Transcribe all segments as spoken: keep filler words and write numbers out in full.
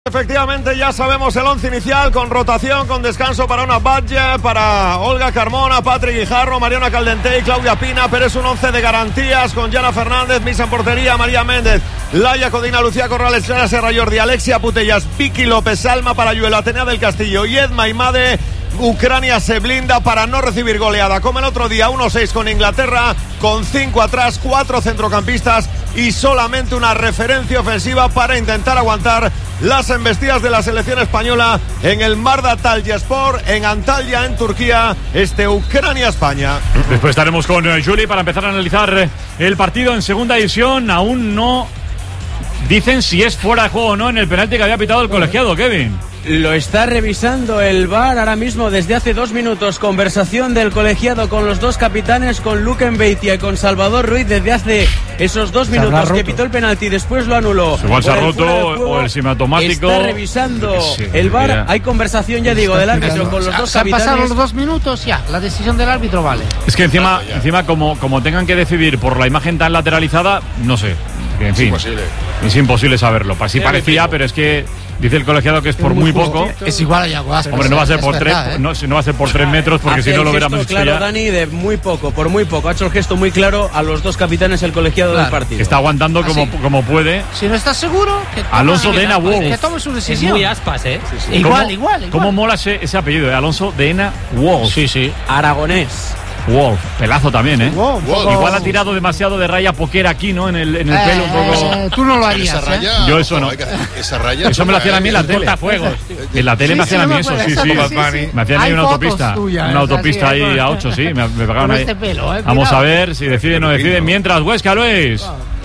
Efectivamente, ya sabemos el once inicial, con rotación, con descanso para una Batlle, para Olga Carmona, Patrick Guijarro, Mariona Caldentey, Claudia Pina, pero es un once de garantías con Yana Fernández, Misa en portería, María Méndez, Laia Codina, Lucía Corrales, Clara Serra Jordi, Alexia Putellas, Vicky López, Alma Parayuelo, Atenea del Castillo y Edma Imade. Ucrania se blinda para no recibir goleada, como el otro día, uno seis con Inglaterra, con cinco atrás, cuatro centrocampistas y solamente una referencia ofensiva para intentar aguantar las embestidas de la selección española en el Marda Talyaspor, en Antalya, en Turquía, este Ucrania-España. Después estaremos con Juli para empezar a analizar el partido en segunda división. Aún no dicen si es fuera de juego o no en el penalti que había pitado el colegiado, Kevin. Lo está revisando el V A R ahora mismo desde hace dos minutos. Conversación del colegiado con los dos capitanes, con Luquen Beitia y con Salvador Ruiz desde hace esos dos minutos que pitó el penalti, después lo anuló. Igual se ha roto o el simatomático. Está revisando sí, el V A R. Mira. Hay conversación, ya digo, del árbitro con los dos se capitanes. Han pasado los dos minutos ya. La decisión del árbitro vale. Es que encima, encima como, como tengan que decidir por la imagen tan lateralizada, no sé. En fin, es imposible. Es imposible saberlo. Así parecía, pero es que dice el colegiado que es por muy poco. Es igual a Yaguas. Hombre, no va a ser por tres, ¿eh? no, no va a ser por tres metros, porque si no lo hubiéramos claro, ya. Dani, de muy poco, por muy poco. Ha hecho el gesto muy claro a los dos capitanes el colegiado claro. del partido. Está aguantando como, como puede. Si no estás seguro, que tome, Alonso de Ena Wolf. Que tome su decisión. Es muy aspas, ¿eh? Sí, sí. Igual, ¿Cómo, igual, igual. ¿Cómo mola ese, ese apellido de Alonso de Ena Wolf? Sí, sí. Aragonés. Wolf, pelazo también, ¿eh? Wolf, Wolf. Igual ha tirado demasiado de raya poker aquí, ¿no? En el, en el eh, pelo un poco. Eh, tú no lo harías, esa raya, ¿eh? Yo eso no. Esa raya. Eso me lo hacían a mí en la tele. En la tele sí, me hacían sí, a mí eso, sí, sí. sí, sí. Me hacían ahí una autopista. Tuyas, una autopista ahí a ocho, sí. Me, me pegaban ahí. Este pelo, eh, Vamos a ver si decide o no decide. Mientras, Huesca, Luis.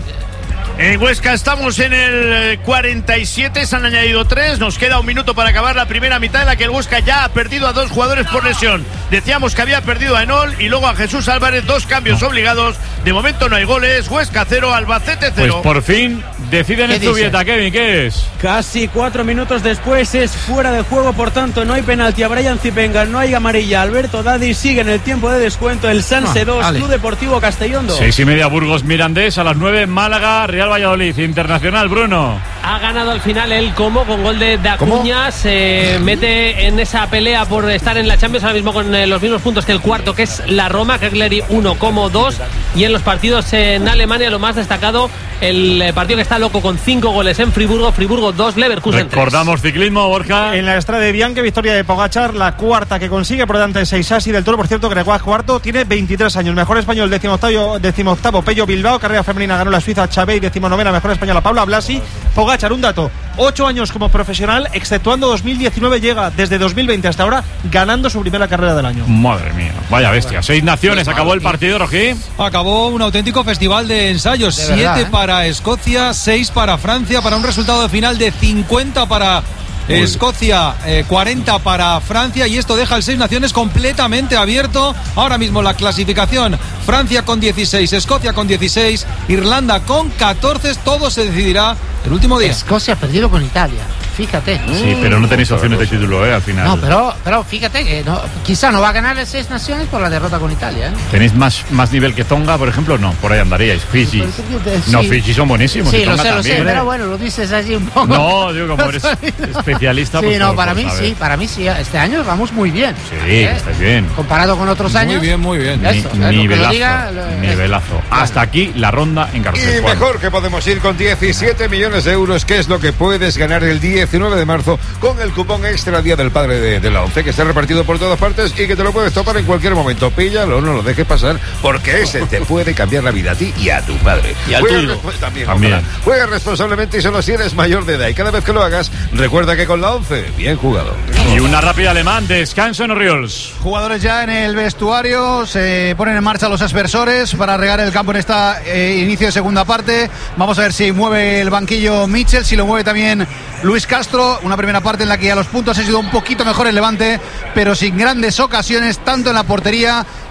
En Huesca estamos en el cuarenta y siete, se han añadido tres, nos queda un minuto para acabar la primera mitad en la que el Huesca ya ha perdido a dos jugadores por lesión. Decíamos que había perdido a Enol y luego a Jesús Álvarez, dos cambios no. obligados. De momento no hay goles, Huesca cero, Albacete cero. Pues por fin deciden en Zubieta, Kevin, ¿qué es? Casi cuatro minutos después es fuera de juego, por tanto no hay penalti a Brian Zipenga, no hay amarilla. Alberto Dadi sigue en el tiempo de descuento, el Sanse dos, vale. Club Deportivo Castellón dos. Seis y media Burgos Mirandés, a las nueve Málaga, Real Valladolid, Internacional, Bruno. Ha ganado al final el Como con gol de Acuña, se mete en esa pelea por estar en la Champions ahora mismo con eh, los mismos puntos que el cuarto, que es la Roma, Cagliari uno, Como dos, y en los partidos en Alemania lo más destacado, el eh, partido que está loco con cinco goles en Friburgo, Friburgo dos, Leverkusen tres. Recordamos ciclismo, Borja. En la Estrada de Bianchi, victoria de Pogačar, la cuarta que consigue por delante de Seisasi del Toro. Por cierto, Gregoire cuarto, tiene veintitrés años, mejor español, decimoctavo, decimoctavo Pello Bilbao, carrera femenina ganó la Suiza Chabey, decimonovena mejor española Paula Blasi. Pogačar, un dato, ocho años como profesional, exceptuando dos mil diecinueve, llega desde dos mil veinte hasta ahora ganando su primera carrera del año. Madre mía, vaya bestia. Seis naciones, acabó el partido, Rojí. Acabó un auténtico festival de ensayos, de siete verdad, ¿eh? Para Escocia, seis para Francia, para un resultado de final de cincuenta para Escocia, eh, cuarenta para Francia, y esto deja el Seis Naciones completamente abierto. Ahora mismo la clasificación: Francia con dieciséis, Escocia con dieciséis, Irlanda con catorce. Todo se decidirá el último día. Escocia ha perdido con Italia, fíjate. Sí, pero no tenéis opciones de título, ¿eh? Al final. No, pero, pero fíjate que no, quizá no va a ganar el Seis Naciones por la derrota con Italia, ¿eh? ¿Tenéis más, más nivel que Tonga, por ejemplo? No, por ahí andaríais. Fiji. Sí. No, Fiji son buenísimos. Sí, lo sé, también, lo sé, ¿eh? Pero bueno, lo dices así un poco. No, digo, como eres especialista. Sí, pues no, por, para por mí saber. sí, para mí sí. Este año vamos muy bien. Sí, ¿eh? Estáis bien. Comparado con otros años. Muy bien, muy bien. Eso, Ni, nivelazo, diga, lo, nivelazo. Hasta aquí la ronda en Carrusel. Y mejor que podemos ir con diecisiete millones de euros, que es lo que puedes ganar el diecinueve de marzo con el cupón extra Día del Padre de, de la ONCE, que está repartido por todas partes y que te lo puedes topar en cualquier momento. Píllalo, no lo dejes pasar, porque ese te puede cambiar la vida a ti y a tu padre. Y al Juega tuyo. Resp- también, También. Juega responsablemente y solo si eres mayor de edad. Y cada vez que lo hagas, recuerda que con la ONCE, bien jugado. Y una rápida alemán, descanso en Orioles. Jugadores ya en el vestuario, se ponen en marcha los aspersores para regar el campo en esta eh, inicio de segunda parte. Vamos a ver si mueve el banquillo Mitchell, si lo mueve también Luis Castro. Una primera parte en la que a los puntos ha sido un poquito mejor el Levante, pero sin grandes ocasiones, tanto en la portería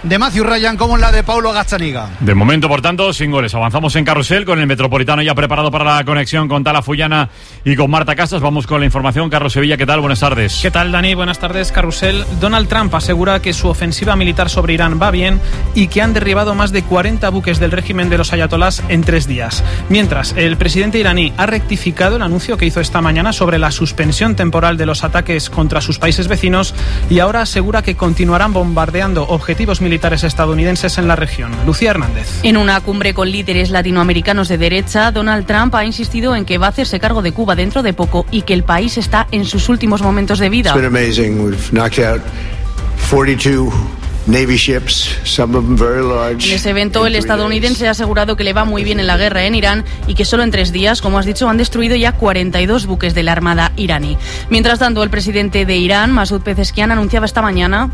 de Matthew Ryan como en la de Paulo Gazzaniga. De momento, por tanto, sin goles. Avanzamos en carrusel con el Metropolitano ya preparado para la conexión con Tala Fullana y con Marta Casas. Vamos con la información. Carlos Sevilla, ¿qué tal? Buenas tardes. ¿Qué tal, Dani? Buenas tardes, carrusel. Donald Trump asegura que su ofensiva militar sobre Irán va bien y que han derribado más de cuarenta buques del régimen de los ayatolás en tres días. Mientras, el presidente iraní ha rectificado el anuncio que hizo esta mañana sobre la suspensión temporal de los ataques contra sus países vecinos y ahora asegura que continuarán bombardeando objetivos militares estadounidenses en la región. Lucía Hernández. En una cumbre con líderes latinoamericanos de derecha, Donald Trump ha insistido en que va a hacerse cargo de Cuba dentro de poco y que el país está en sus últimos momentos de vida. It's been amazing. We've knocked out forty-two Navy ships, some of them very large. En ese evento, el estadounidense ha asegurado que le va muy bien en la guerra en Irán y que solo en tres días, como has dicho, han destruido ya cuarenta y dos buques de la Armada iraní. Mientras tanto, el presidente de Irán, Masoud Pezeshkian, anunciaba esta mañana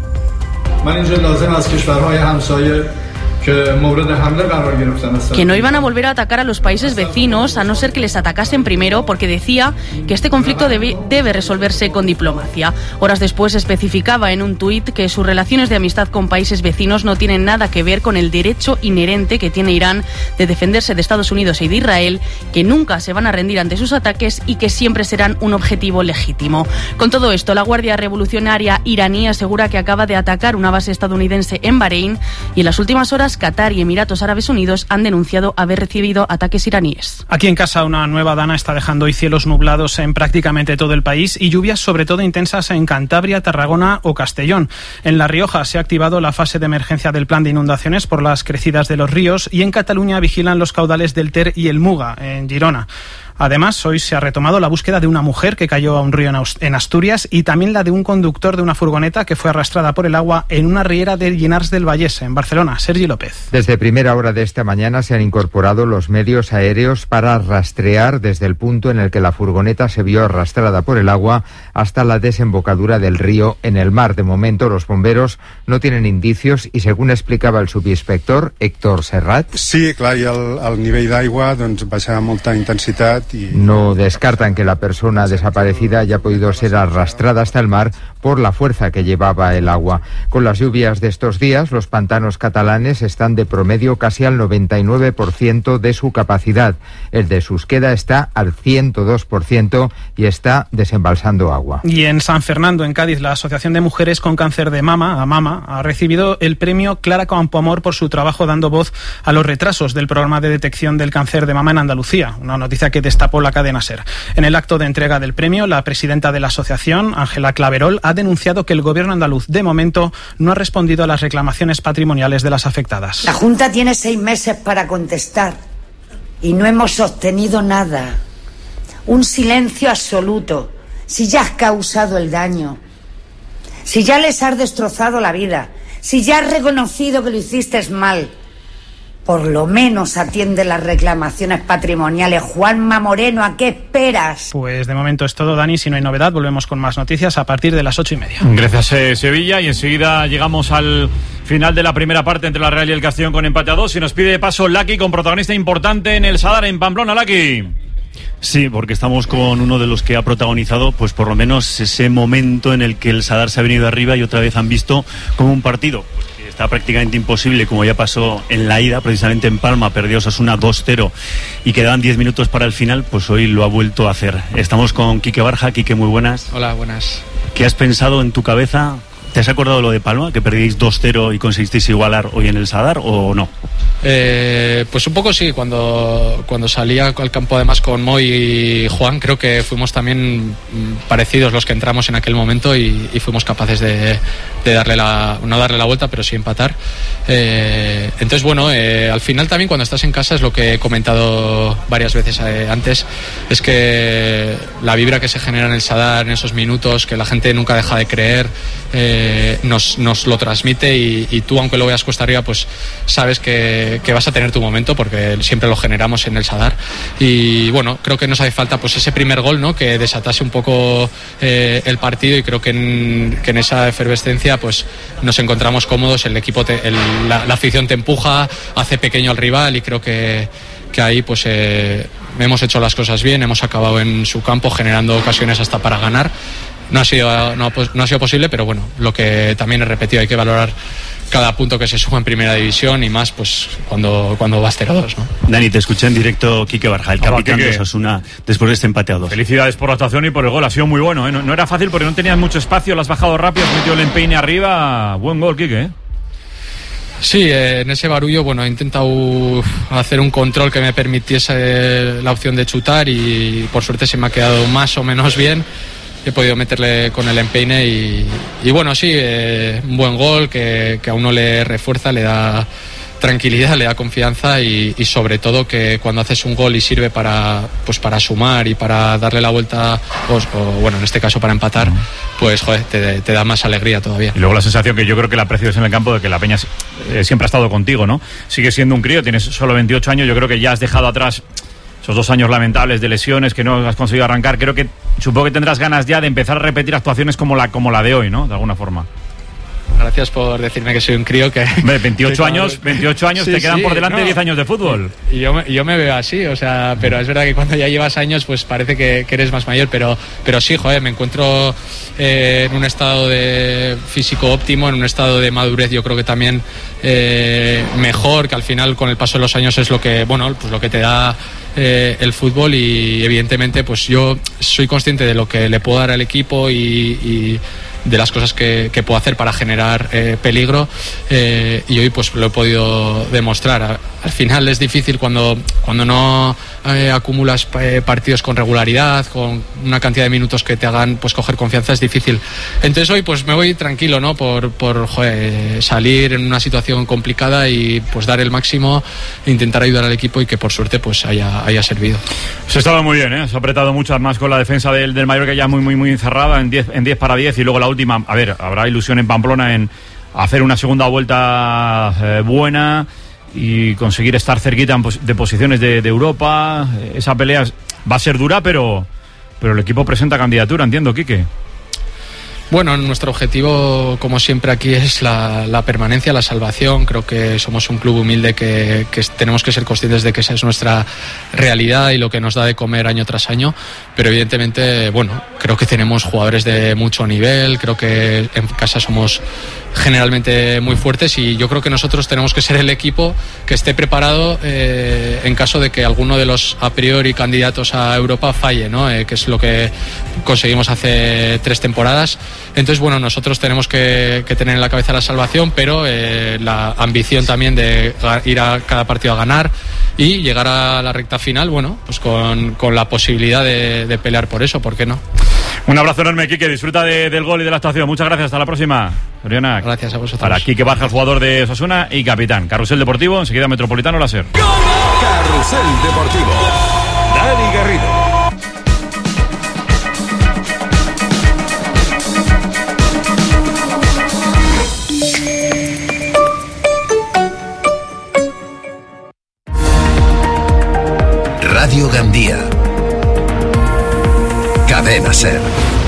que no iban a volver a atacar a los países vecinos a no ser que les atacasen primero, porque decía que este conflicto debe, debe resolverse con diplomacia. Horas después especificaba en un tuit que sus relaciones de amistad con países vecinos no tienen nada que ver con el derecho inherente que tiene Irán de defenderse de Estados Unidos y de Israel, que nunca se van a rendir ante sus ataques y que siempre serán un objetivo legítimo. Con todo esto, la Guardia Revolucionaria iraní asegura que acaba de atacar una base estadounidense en Bahrein y en las últimas horas Qatar y Emiratos Árabes Unidos han denunciado haber recibido ataques iraníes. Aquí en casa, una nueva dana está dejando hoy cielos nublados en prácticamente todo el país y lluvias sobre todo intensas en Cantabria, Tarragona o Castellón. En La Rioja se ha activado la fase de emergencia del plan de inundaciones por las crecidas de los ríos y en Cataluña vigilan los caudales del Ter y el Muga, en Girona. Además, hoy se ha retomado la búsqueda de una mujer que cayó a un río en Asturias y también la de un conductor de una furgoneta que fue arrastrada por el agua en una riera de Llinars del Vallès, en Barcelona. Sergi López. Desde primera hora de esta mañana se han incorporado los medios aéreos para rastrear desde el punto en el que la furgoneta se vio arrastrada por el agua hasta la desembocadura del río en el mar. De momento, los bomberos no tienen indicios y, según explicaba el subinspector Héctor Serrat, sí, clar, i el, el nivell d'aigua doncs, baixa amb molta intensitat. No descartan que la persona desaparecida haya podido ser arrastrada hasta el mar por la fuerza que llevaba el agua. Con las lluvias de estos días, los pantanos catalanes están de promedio casi al noventa y nueve por ciento de su capacidad. El de Susqueda está al ciento dos por ciento y está desembalsando agua. Y en San Fernando, en Cádiz, la Asociación de Mujeres con Cáncer de Mama, AMAMA, ha recibido el premio Clara Campoamor por su trabajo dando voz a los retrasos del programa de detección del cáncer de mama en Andalucía, una noticia que destapó la cadena SER. En el acto de entrega del premio, la presidenta de la asociación, Ángela Claverol, ha denunciado que el gobierno andaluz, de momento, no ha respondido a las reclamaciones patrimoniales de las afectadas. La Junta tiene seis meses para contestar y no hemos obtenido nada. Un silencio absoluto. Si ya has causado el daño, si ya les has destrozado la vida, si ya has reconocido que lo hiciste mal, por lo menos atiende las reclamaciones patrimoniales. Juanma Moreno, ¿a qué esperas? Pues de momento es todo, Dani. Si no hay novedad, volvemos con más noticias a partir de las ocho y media. Gracias, eh, Sevilla. Y enseguida llegamos al final de la primera parte entre la Real y el Castellón con empate a dos. Y nos pide de paso Lucky con protagonista importante en el Sadar en Pamplona. Lucky. Sí, porque estamos con uno de los que ha protagonizado, pues por lo menos ese momento en el que el Sadar se ha venido arriba y otra vez han visto como un partido pues, que está prácticamente imposible, como ya pasó en la ida, precisamente en Palma, perdió Osasuna dos cero y quedaban diez minutos para el final, pues hoy lo ha vuelto a hacer. Estamos con Quique Barja. Quique, muy buenas. Hola, buenas. ¿Qué has pensado en tu cabeza? ¿Te has acordado lo de Palma, que perdíais dos cero y conseguisteis igualar hoy en el Sadar, o no? Eh, pues un poco sí, cuando, cuando salía al campo además con Moy y Juan, creo que fuimos también parecidos los que entramos en aquel momento y, y fuimos capaces de, de darle la, no darle la vuelta, pero sí empatar. Eh, entonces bueno, eh, al final también cuando estás en casa, es lo que he comentado varias veces eh, antes, es que la vibra que se genera en el Sadar en esos minutos, que la gente nunca deja de creer, eh, nos, nos lo transmite y, y tú, aunque lo veas cuesta arriba, pues sabes que, que vas a tener tu momento, porque siempre lo generamos en el Sadar. Y bueno, creo que nos hace falta pues ese primer gol, ¿no?, que desatase un poco eh, el partido, y creo que en, que en esa efervescencia pues nos encontramos cómodos, el equipo te, el, la, la afición te empuja, hace pequeño al rival, y creo que, que ahí pues eh, hemos hecho las cosas bien, hemos acabado en su campo generando ocasiones hasta para ganar. No ha sido no, no ha sido posible, pero bueno, lo que también he repetido, hay que valorar cada punto que se suma en primera división y más pues cuando, cuando vas cero dos, ¿no? Dani, te escuché en directo Quique Barja, el capitán de Osasuna, después de este empate a dos. Felicidades por la actuación y por el gol, ha sido muy bueno, ¿eh? No, no era fácil porque no tenías mucho espacio, lo has bajado rápido, has metido el empeine arriba, buen gol, Quique, ¿eh? Sí, eh, en ese barullo, bueno, he intentado hacer un control que me permitiese la opción de chutar y por suerte se me ha quedado más o menos bien. He podido meterle con el empeine y, y bueno, sí, eh, un buen gol que, que a uno le refuerza, le da tranquilidad, le da confianza y, y sobre todo que cuando haces un gol y sirve para pues para sumar y para darle la vuelta o, o bueno, en este caso para empatar, pues joder, te, te da más alegría todavía. Y luego la sensación que yo creo que la aprecio es en el campo de que la Peña eh, siempre ha estado contigo, ¿no? Sigue siendo un crío, tienes solo veintiocho años, yo creo que ya has dejado atrás esos dos años lamentables de lesiones que no has conseguido arrancar. Creo que supongo que tendrás ganas ya de empezar a repetir actuaciones como la como la de hoy, ¿no? De alguna forma. Gracias por decirme que soy un crío que... veintiocho años, veintiocho años sí, te quedan sí, por delante no, diez años de fútbol. Y yo, yo me veo así, o sea, pero es verdad que cuando ya llevas años pues parece que, que eres más mayor, pero, pero sí, joder, me encuentro eh, en un estado de físico óptimo, en un estado de madurez yo creo que también eh, mejor, que al final con el paso de los años es lo que, bueno, pues lo que te da eh, el fútbol y evidentemente pues yo soy consciente de lo que le puedo dar al equipo y... y de las cosas que, que puedo hacer para generar eh, peligro eh, y hoy pues lo he podido demostrar. A, al final es difícil cuando, cuando no eh, acumulas eh, partidos con regularidad, con una cantidad de minutos que te hagan pues coger confianza, es difícil. Entonces hoy pues me voy tranquilo, ¿no? Por, por joder, salir en una situación complicada y pues dar el máximo, intentar ayudar al equipo y que por suerte pues haya, haya servido. Se ha estado muy bien, ¿eh? Se ha apretado mucho más con la defensa del, del Mallorca ya muy muy muy encerrada en diez en diez para diez y luego la última, a ver, habrá ilusión en Pamplona en hacer una segunda vuelta eh, buena y conseguir estar cerquita de posiciones de, de Europa. Esa pelea va a ser dura, pero pero el equipo presenta candidatura, entiendo, Quique. Bueno, nuestro objetivo, como siempre aquí, es la, la permanencia, la salvación. Creo que somos un club humilde que, que tenemos que ser conscientes de que esa es nuestra realidad y lo que nos da de comer año tras año. Pero evidentemente, bueno, creo que tenemos jugadores de mucho nivel, creo que en casa somos generalmente muy fuertes y yo creo que nosotros tenemos que ser el equipo que esté preparado eh, en caso de que alguno de los a priori candidatos a Europa falle, ¿no? Eh, que es lo que conseguimos hace tres temporadas. Entonces, bueno, nosotros tenemos que, que tener en la cabeza la salvación, pero eh, la ambición también de ir a cada partido a ganar y llegar a la recta final, bueno, pues con, con la posibilidad de, de pelear por eso, ¿por qué no? Un abrazo enorme, Quique, disfruta de, del gol y de la actuación. Muchas gracias, hasta la próxima. Oriana. Gracias a vosotros. Para Quique Barja, el jugador de Osasuna y capitán. Carrusel Deportivo, enseguida Metropolitano Láser. Carrusel Deportivo. Dani Garrido. Radio Gandía. Cadena Ser.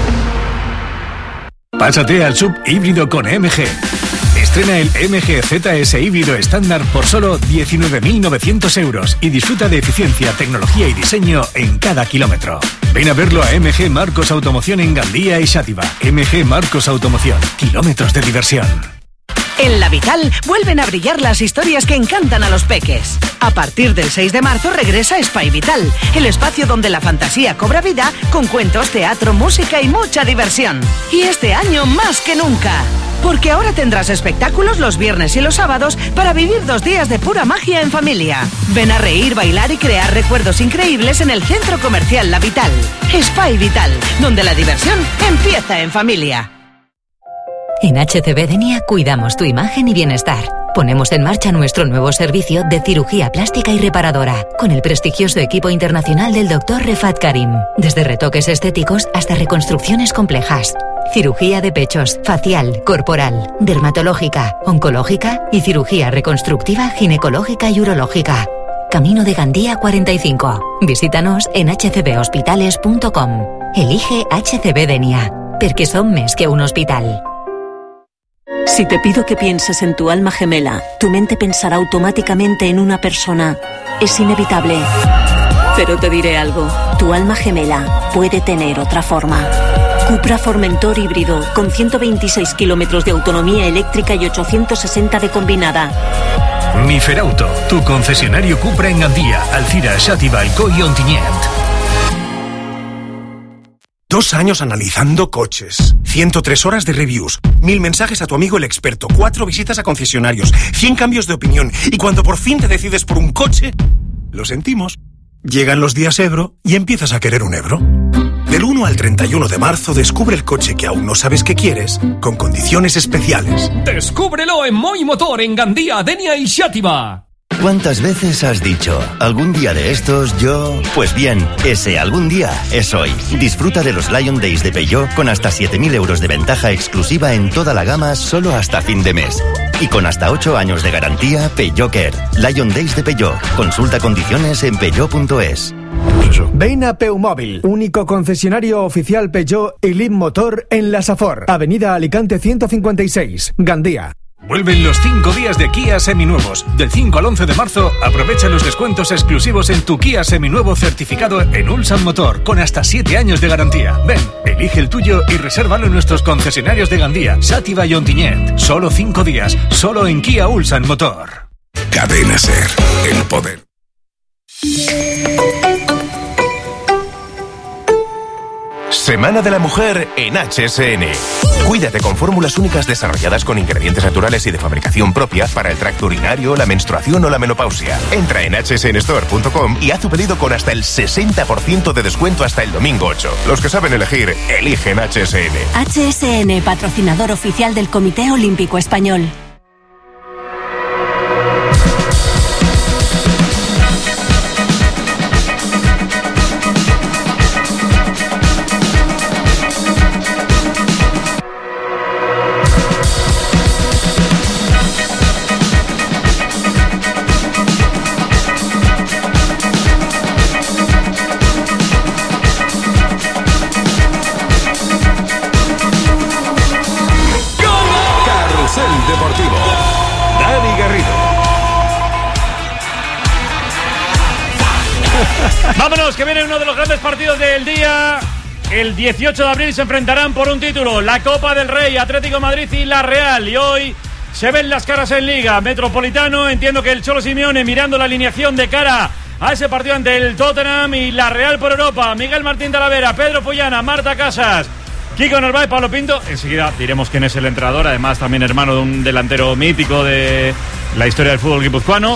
Pásate al sub híbrido con M G. Estrena el M G Z S híbrido estándar por solo diecinueve mil novecientos euros y disfruta de eficiencia, tecnología y diseño en cada kilómetro. Ven a verlo a M G Marcos Automoción en Gandía y Xàtiva. M G Marcos Automoción. Kilómetros de diversión. En La Vital vuelven a brillar las historias que encantan a los peques. A partir del seis de marzo regresa Spy Vital, el espacio donde la fantasía cobra vida con cuentos, teatro, música y mucha diversión. Y este año más que nunca, porque ahora tendrás espectáculos los viernes y los sábados para vivir dos días de pura magia en familia. Ven a reír, bailar y crear recuerdos increíbles en el Centro Comercial La Vital. Spy Vital, donde la diversión empieza en familia. En H C B Denia cuidamos tu imagen y bienestar. Ponemos en marcha nuestro nuevo servicio de cirugía plástica y reparadora, con el prestigioso equipo internacional del doctor Refat Karim. Desde retoques estéticos hasta reconstrucciones complejas. Cirugía de pechos, facial, corporal, dermatológica, oncológica y cirugía reconstructiva, ginecológica y urológica. Camino de Gandía cuarenta y cinco. Visítanos en h c b hospitales punto com. Elige H C B Denia, porque son més que un hospital. Si te pido que pienses en tu alma gemela, tu mente pensará automáticamente en una persona. Es inevitable. Pero te diré algo, tu alma gemela puede tener otra forma. Cupra Formentor híbrido, con ciento veintiséis kilómetros de autonomía eléctrica y ochocientos sesenta de combinada. Miferauto, tu concesionario Cupra en Gandía, Alcira, Xàtiva, Alcoi y Ontinyent. Dos años analizando coches, ciento tres horas de reviews, mil mensajes a tu amigo el experto, cuatro visitas a concesionarios, cien cambios de opinión, y cuando por fin te decides por un coche, lo sentimos. Llegan los días Ebro y empiezas a querer un Ebro. Del uno al treinta y uno de marzo descubre el coche que aún no sabes que quieres, con condiciones especiales. Descúbrelo en Moi Motor, en Gandía, Denia y Xàtiva. ¿Cuántas veces has dicho, algún día de estos yo...? Pues bien, ese algún día es hoy. Disfruta de los Lion Days de Peugeot con hasta siete mil euros de ventaja exclusiva en toda la gama solo hasta fin de mes. Y con hasta ocho años de garantía, Peugeot Care. Lion Days de Peugeot. Consulta condiciones en peugeot punto es. Ven a Peumóvil, único concesionario oficial Peugeot y Leap Motor en la Safor, Avenida Alicante ciento cincuenta y seis, Gandía. Vuelven los cinco días de Kia Seminuevos. Del cinco al once de marzo, aprovecha los descuentos exclusivos en tu Kia Seminuevo certificado en Ulsan Motor, con hasta siete años de garantía. Ven, elige el tuyo y resérvalo en nuestros concesionarios de Gandía, Xàtiva y Ontinyent. Solo cinco días, solo en Kia Ulsan Motor. Cadena Ser, el poder. Semana de la Mujer en H S N. Cuídate con fórmulas únicas desarrolladas con ingredientes naturales y de fabricación propia para el tracto urinario, la menstruación o la menopausia. Entra en h s n store punto com y haz tu pedido con hasta el sesenta por ciento de descuento hasta el domingo ocho. Los que saben elegir, eligen H S N. H S N, patrocinador oficial del Comité Olímpico Español. Vámonos, que viene uno de los grandes partidos del día. El dieciocho de abril se enfrentarán por un título, la Copa del Rey, Atlético de Madrid y la Real. Y hoy se ven las caras en Liga. Metropolitano, entiendo que el Cholo Simeone mirando la alineación de cara a ese partido ante el Tottenham, y la Real por Europa. Miguel Martín Talavera, Pedro Follana, Marta Casas, Kiko Narváez, Pablo Pinto. Enseguida diremos quién es el entrenador, además también hermano de un delantero mítico de la historia del fútbol guipuzcoano.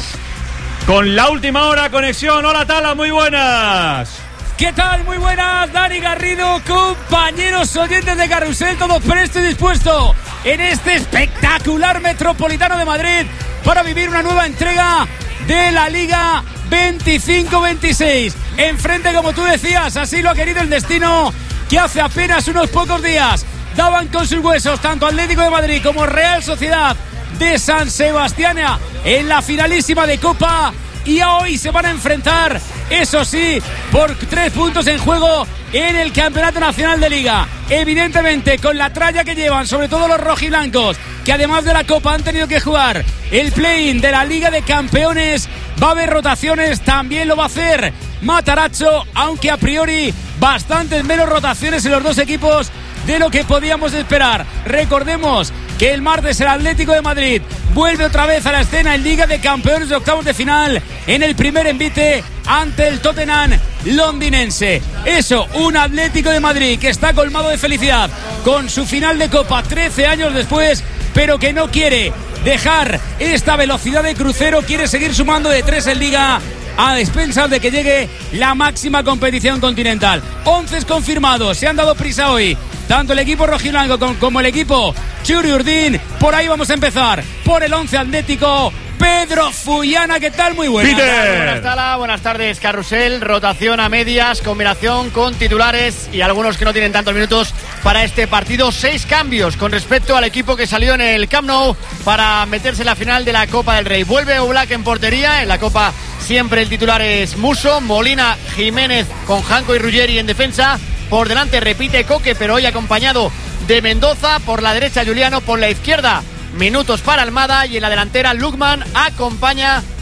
Con la última hora, conexión. Hola, Tala, muy buenas. ¿Qué tal? Muy buenas, Dani Garrido, compañeros oyentes de Carrusel, todo presto y dispuesto en este espectacular Metropolitano de Madrid para vivir una nueva entrega de la Liga veinticinco veintiséis. Enfrente, como tú decías, así lo ha querido el destino, que hace apenas unos pocos días daban con sus huesos tanto Atlético de Madrid como Real Sociedad de San Sebastián en la finalísima de Copa, y hoy se van a enfrentar, eso sí, por tres puntos en juego en el Campeonato Nacional de Liga. Evidentemente, con la tralla que llevan, sobre todo los rojiblancos, que además de la Copa han tenido que jugar el play-in de la Liga de Campeones, va a haber rotaciones, también lo va a hacer Matarazzo, aunque a priori bastantes menos rotaciones en los dos equipos de lo que podíamos esperar. Recordemos que el martes el Atlético de Madrid vuelve otra vez a la escena en Liga de Campeones de octavos de final en el primer envite ante el Tottenham londinense. Eso, un Atlético de Madrid que está colmado de felicidad con su final de Copa trece años después, pero que no quiere dejar esta velocidad de crucero, quiere seguir sumando de tres en Liga a expensas de que llegue la máxima competición continental. once confirmados, se han dado prisa hoy tanto el equipo rojiblanco como el equipo Churi Urdín. Por ahí vamos a empezar, por el once atlético. Pedro Follana, ¿qué tal? Muy buenas. Peter. Buenas tardes, buenas tardes, Carrusel. Rotación a medias, combinación con titulares y algunos que no tienen tantos minutos para este partido. Seis cambios con respecto al equipo que salió en el Camp Nou para meterse en la final de la Copa del Rey. Vuelve Oblak en portería. En la Copa siempre el titular es Muso. Molina, Jiménez con Janko y Ruggeri en defensa. Por delante repite Coque, pero hoy acompañado de Mendoza. Por la derecha Juliano, por la izquierda minutos para Almada, y en la delantera Lukman acompaña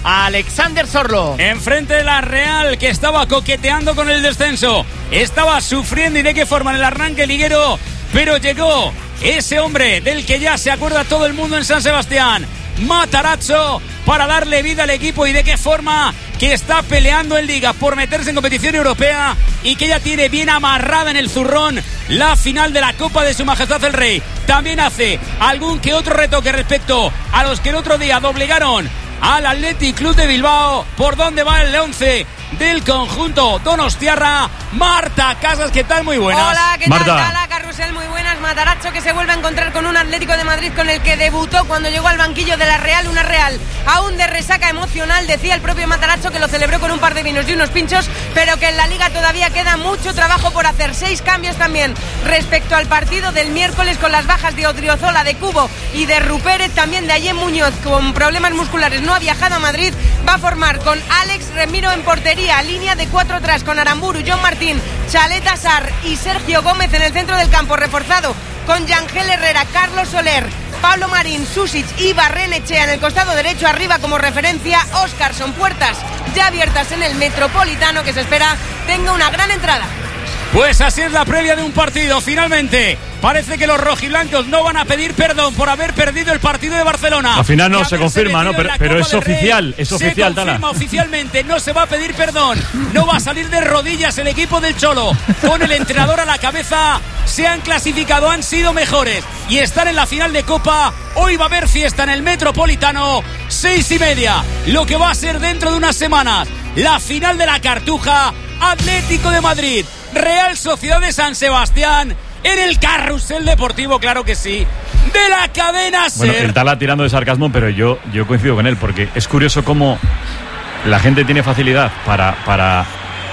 a Alexander Sorlo. Enfrente de la Real, que estaba coqueteando con el descenso, estaba sufriendo, y de qué forma, en el arranque liguero, pero llegó ese hombre del que ya se acuerda todo el mundo en San Sebastián, Matarazzo, para darle vida al equipo, y de qué forma, que está peleando en Liga por meterse en competición europea y que ya tiene bien amarrada en el zurrón la final de la Copa de Su Majestad el Rey. También hace algún que otro retoque respecto a los que el otro día doblegaron al Athletic Club de Bilbao. ¿Por dónde va el once del conjunto donostiarra? Marta Casas, ¿qué tal? Muy buenas. Hola, ¿qué Marta. tal? Tala, Carrusel, muy buenas. Matarazzo, que se vuelve a encontrar con un Atlético de Madrid con el que debutó cuando llegó al banquillo de la Real, una Real aún de resaca emocional. Decía el propio Matarazzo que lo celebró con un par de vinos y unos pinchos, pero que en la Liga todavía queda mucho trabajo por hacer. Seis cambios también respecto al partido del miércoles, con las bajas de Odriozola, de Cubo y de Rupérez, también de Ayem Muñoz con problemas musculares, no ha viajado a Madrid. Va a formar con Alex Remiro en portería, línea de cuatro atrás con Aramburu, John Martín, Chaleta Sar y Sergio Gómez en el centro del campo, reforzado con Yangel Herrera, Carlos Soler, Pablo Marín, Susic y Barrenechea en el costado derecho. Arriba como referencia Óscarson. Puertas ya abiertas en el Metropolitano, que se espera tenga una gran entrada. Pues así es la previa de un partido. Finalmente parece que los rojiblancos no van a pedir perdón por haber perdido el partido de Barcelona. Al final no se confirma, ¿no? Pero, pero es oficial, es oficial, Tala. Se confirma Tala. oficialmente, no se va a pedir perdón. No va a salir de rodillas el equipo del Cholo. Con el entrenador a la cabeza, se han clasificado, han sido mejores y están en la final de Copa. Hoy va a haber fiesta en el Metropolitano, seis y media. Lo que va a ser dentro de unas semanas la final de la Cartuja, Atlético de Madrid, Real Sociedad de San Sebastián, en el Carrusel Deportivo, claro que sí, de la cadena SER. Bueno, el Tala tirando de sarcasmo, pero yo, yo coincido con él, porque es curioso cómo la gente tiene facilidad para, para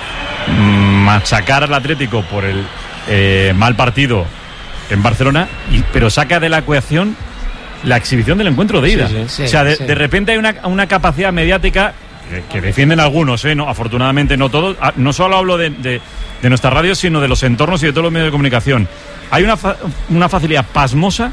machacar al Atlético por el eh, mal partido en Barcelona, y, pero saca de la ecuación la exhibición del encuentro de ida. Sí, sí, sí, o sea, de, sí. de repente hay una, una capacidad mediática que, que defienden algunos, ¿eh? No, afortunadamente no todos. No solo hablo de, de, de nuestra radio, sino de los entornos y de todos los medios de comunicación. Hay una, fa, una facilidad pasmosa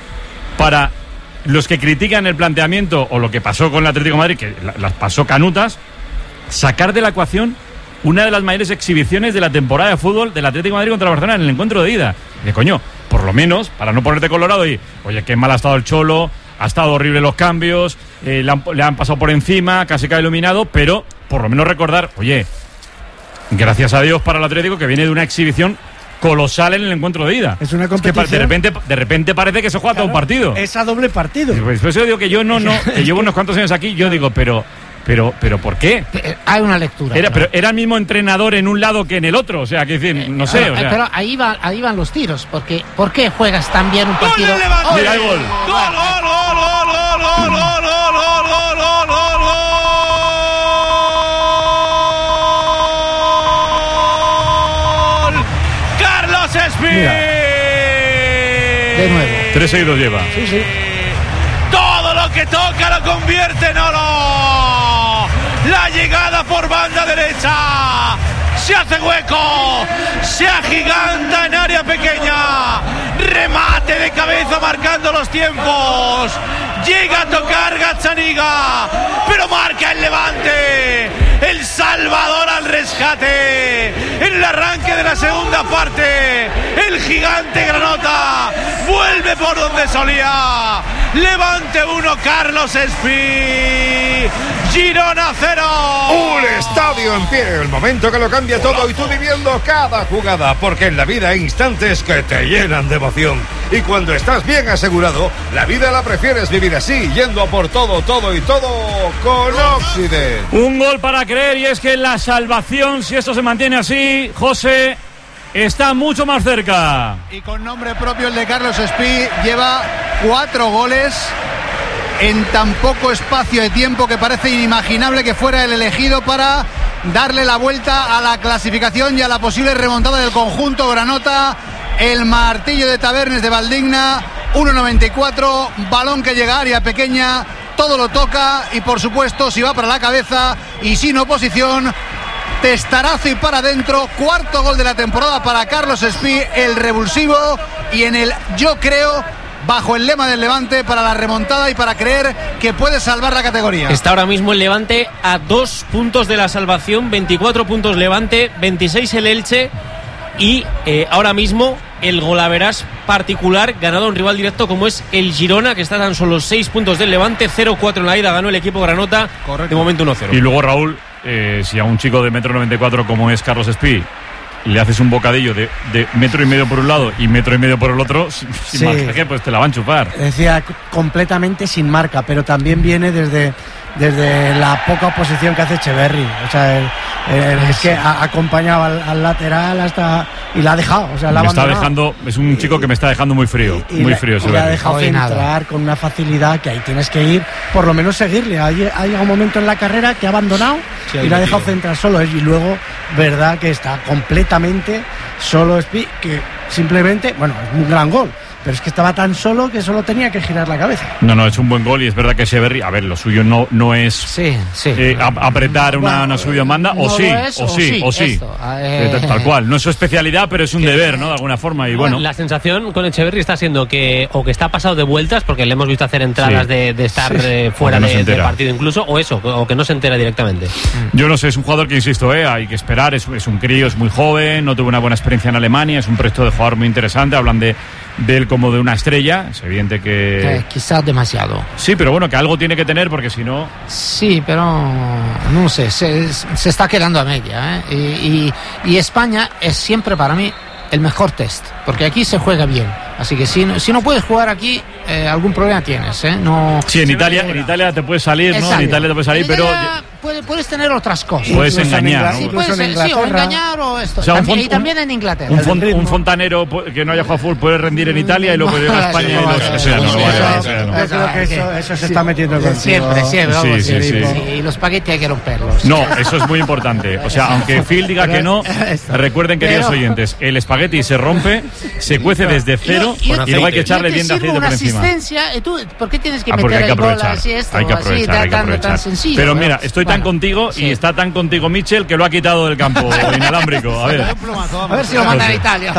para los que critican el planteamiento o lo que pasó con el Atlético de Madrid, que la, las pasó canutas, sacar de la ecuación una de las mayores exhibiciones de la temporada de fútbol del Atlético de Madrid contra Barcelona en el encuentro de ida. Que coño, por lo menos, para no ponerte colorado y, oye, qué mal ha estado el Cholo, ha estado horrible los cambios, eh, le, han, le han pasado por encima, casi que ha iluminado, pero por lo menos recordar, oye, gracias a Dios para el Atlético, que viene de una exhibición colosal en el encuentro de ida. Es una Es competición. que de repente, de repente parece que se juega, claro, todo un partido. Es a doble partido. Pues por eso digo que yo no, no, que llevo unos cuantos años aquí, yo digo, pero, pero, pero ¿por qué? Hay una lectura. Era, ¿no? pero era el mismo entrenador en un lado que en el otro, o sea, que decir, no sé, Pero, o sea. pero ahí, va, ahí van los tiros, porque ¿por qué juegas tan bien un partido? ¡Gol! Mira el gol. ¡Gol, gol, gol, gol, gol, gol, gol, gol, gol, gol, gol, gol! ¡Carlos Espí! De nuevo. Tres seguidos lleva. Sí, sí. Todo lo que toca lo convierte en oro. La llegada por banda derecha. Se hace hueco. Se agiganta en área pequeña. Remate de cabeza marcando los tiempos. Llega a tocar Gazzaniga, pero marca el Levante. El Salvador al rescate. En el arranque de la segunda parte, el gigante Granota vuelve por donde solía. Levante uno, Carlos Espí. Girona cero. Un estadio en pie, el momento que lo cambia todo y tú viviendo cada jugada, porque en la vida hay instantes que te llenan de emoción. Y cuando estás bien asegurado, la vida la prefieres vivir así, yendo a por todo, todo y todo con Occident. Un gol para creer, y es que la salvación, si esto se mantiene así, José, está mucho más cerca. Y con nombre propio el de Carlos Espí, lleva cuatro goles en tan poco espacio de tiempo que parece inimaginable que fuera el elegido para darle la vuelta a la clasificación y a la posible remontada del conjunto granota. El martillo de Tabernes de Valdigna, uno noventa y cuatro, balón que llega a área pequeña, todo lo toca y por supuesto si va para la cabeza y sin oposición, testarazo y para adentro. Cuarto gol de la temporada para Carlos Espí, el revulsivo, y en el yo creo bajo el lema del Levante para la remontada y para creer que puede salvar la categoría. Está ahora mismo el Levante a dos puntos de la salvación, veinticuatro puntos Levante, veintiséis el Elche y eh, ahora mismo el golaverás particular ganado a un rival directo como es el Girona, que está a tan solo seis puntos del Levante, cero cuatro en la ida, ganó el equipo granota. Correcto. De momento uno cero. Y luego, Raúl, eh, si a un chico de metro noventa y cuatro como es Carlos Espí le haces un bocadillo de, de metro y medio por un lado y metro y medio por el otro, sin Sí. marcaje, pues te la van a chupar. Decía completamente sin marca, pero también viene desde, desde la poca oposición que hace Echeverri. O sea, el, el, es que ha acompañado al, al lateral hasta y la ha dejado. O sea, la ha me está abandonado. dejando, es un chico que me está dejando muy frío, Y muy le- frío. y ese le ha Berri. dejado centrar con una facilidad que ahí tienes que ir, por lo menos seguirle. Ha, lle- ha llegado un momento en la carrera que ha abandonado Sí, y ahí le ha metido. dejado centrar solo. Y luego, verdad que está completamente solo Spi, que simplemente, bueno, es un gran gol, pero es que estaba tan solo que solo tenía que girar la cabeza. No, no, es un buen gol y es verdad que Echeverri, a ver, lo suyo no, no es eh, a- apretar una, Bueno, una subida manda, o no sí, lo es, o o sí, sí, o sí. esto, Eh, eh. tal cual, no es su especialidad, pero es un deber, ¿no? De alguna forma, y bueno. La sensación con Echeverri está siendo que o que está pasado de vueltas, porque le hemos visto hacer entradas Sí. de, de estar Sí. eh, O fuera que no se de, de entera. partido incluso, o eso, o que no se entera directamente. Yo no sé, es un jugador que, insisto, eh, hay que esperar, es, es un crío, es muy joven, no tuvo una buena experiencia en Alemania, es un proyecto de jugador muy interesante, hablan de, de él como de una estrella, es evidente que... Eh, quizás demasiado. Sí, pero bueno, que algo tiene que tener porque si no... Sí, pero no sé, se, se está quedando a media. ¿eh? Y, y- y España es siempre para mí el mejor test, porque aquí se juega bien. Así que si no, si no puedes jugar aquí, eh, algún problema tienes. ¿eh? No, Sí, en Italia, en Italia te puedes salir, ¿no? Exacto. En Italia te puedes salir, En pero... Italia puede- puedes tener otras cosas. Puedes engañar, ¿no? Sí, Incluso puedes, en sí, o Inglaterra. engañar o esto. O sea, un También- fon- y también en Inglaterra. Un, fon- un fontanero pu- que no haya jugado fútbol puede rendir en Italia y luego llega a España y los... Eso ya no, no vale, eso ya no. Yo creo que eso, eso se está metiendo contigo. Siempre, siempre. Sí, vamos, sí, sí. sí, y los paquetes hay que romperlos. No, eso es muy importante. O sea, aunque Phil diga que no, recuerden, queridos Pero- oyentes, el espagueti se rompe, se cuece desde cero Yo- yo- y luego hay que yo echarle te bien de sirvo aceite una por encima. asistencia y tú, ¿por qué tienes que Ah, porque meter hay que el gol aprovechar, así, esto, hay que así, aprovechar, tan, hay que tan- aprovechar. tan sencillo? Pero ¿no? mira, estoy tan Bueno, contigo sí. y está tan contigo Mitchell que lo ha quitado del campo inalámbrico. A ver, A ver si lo mandan a Italia.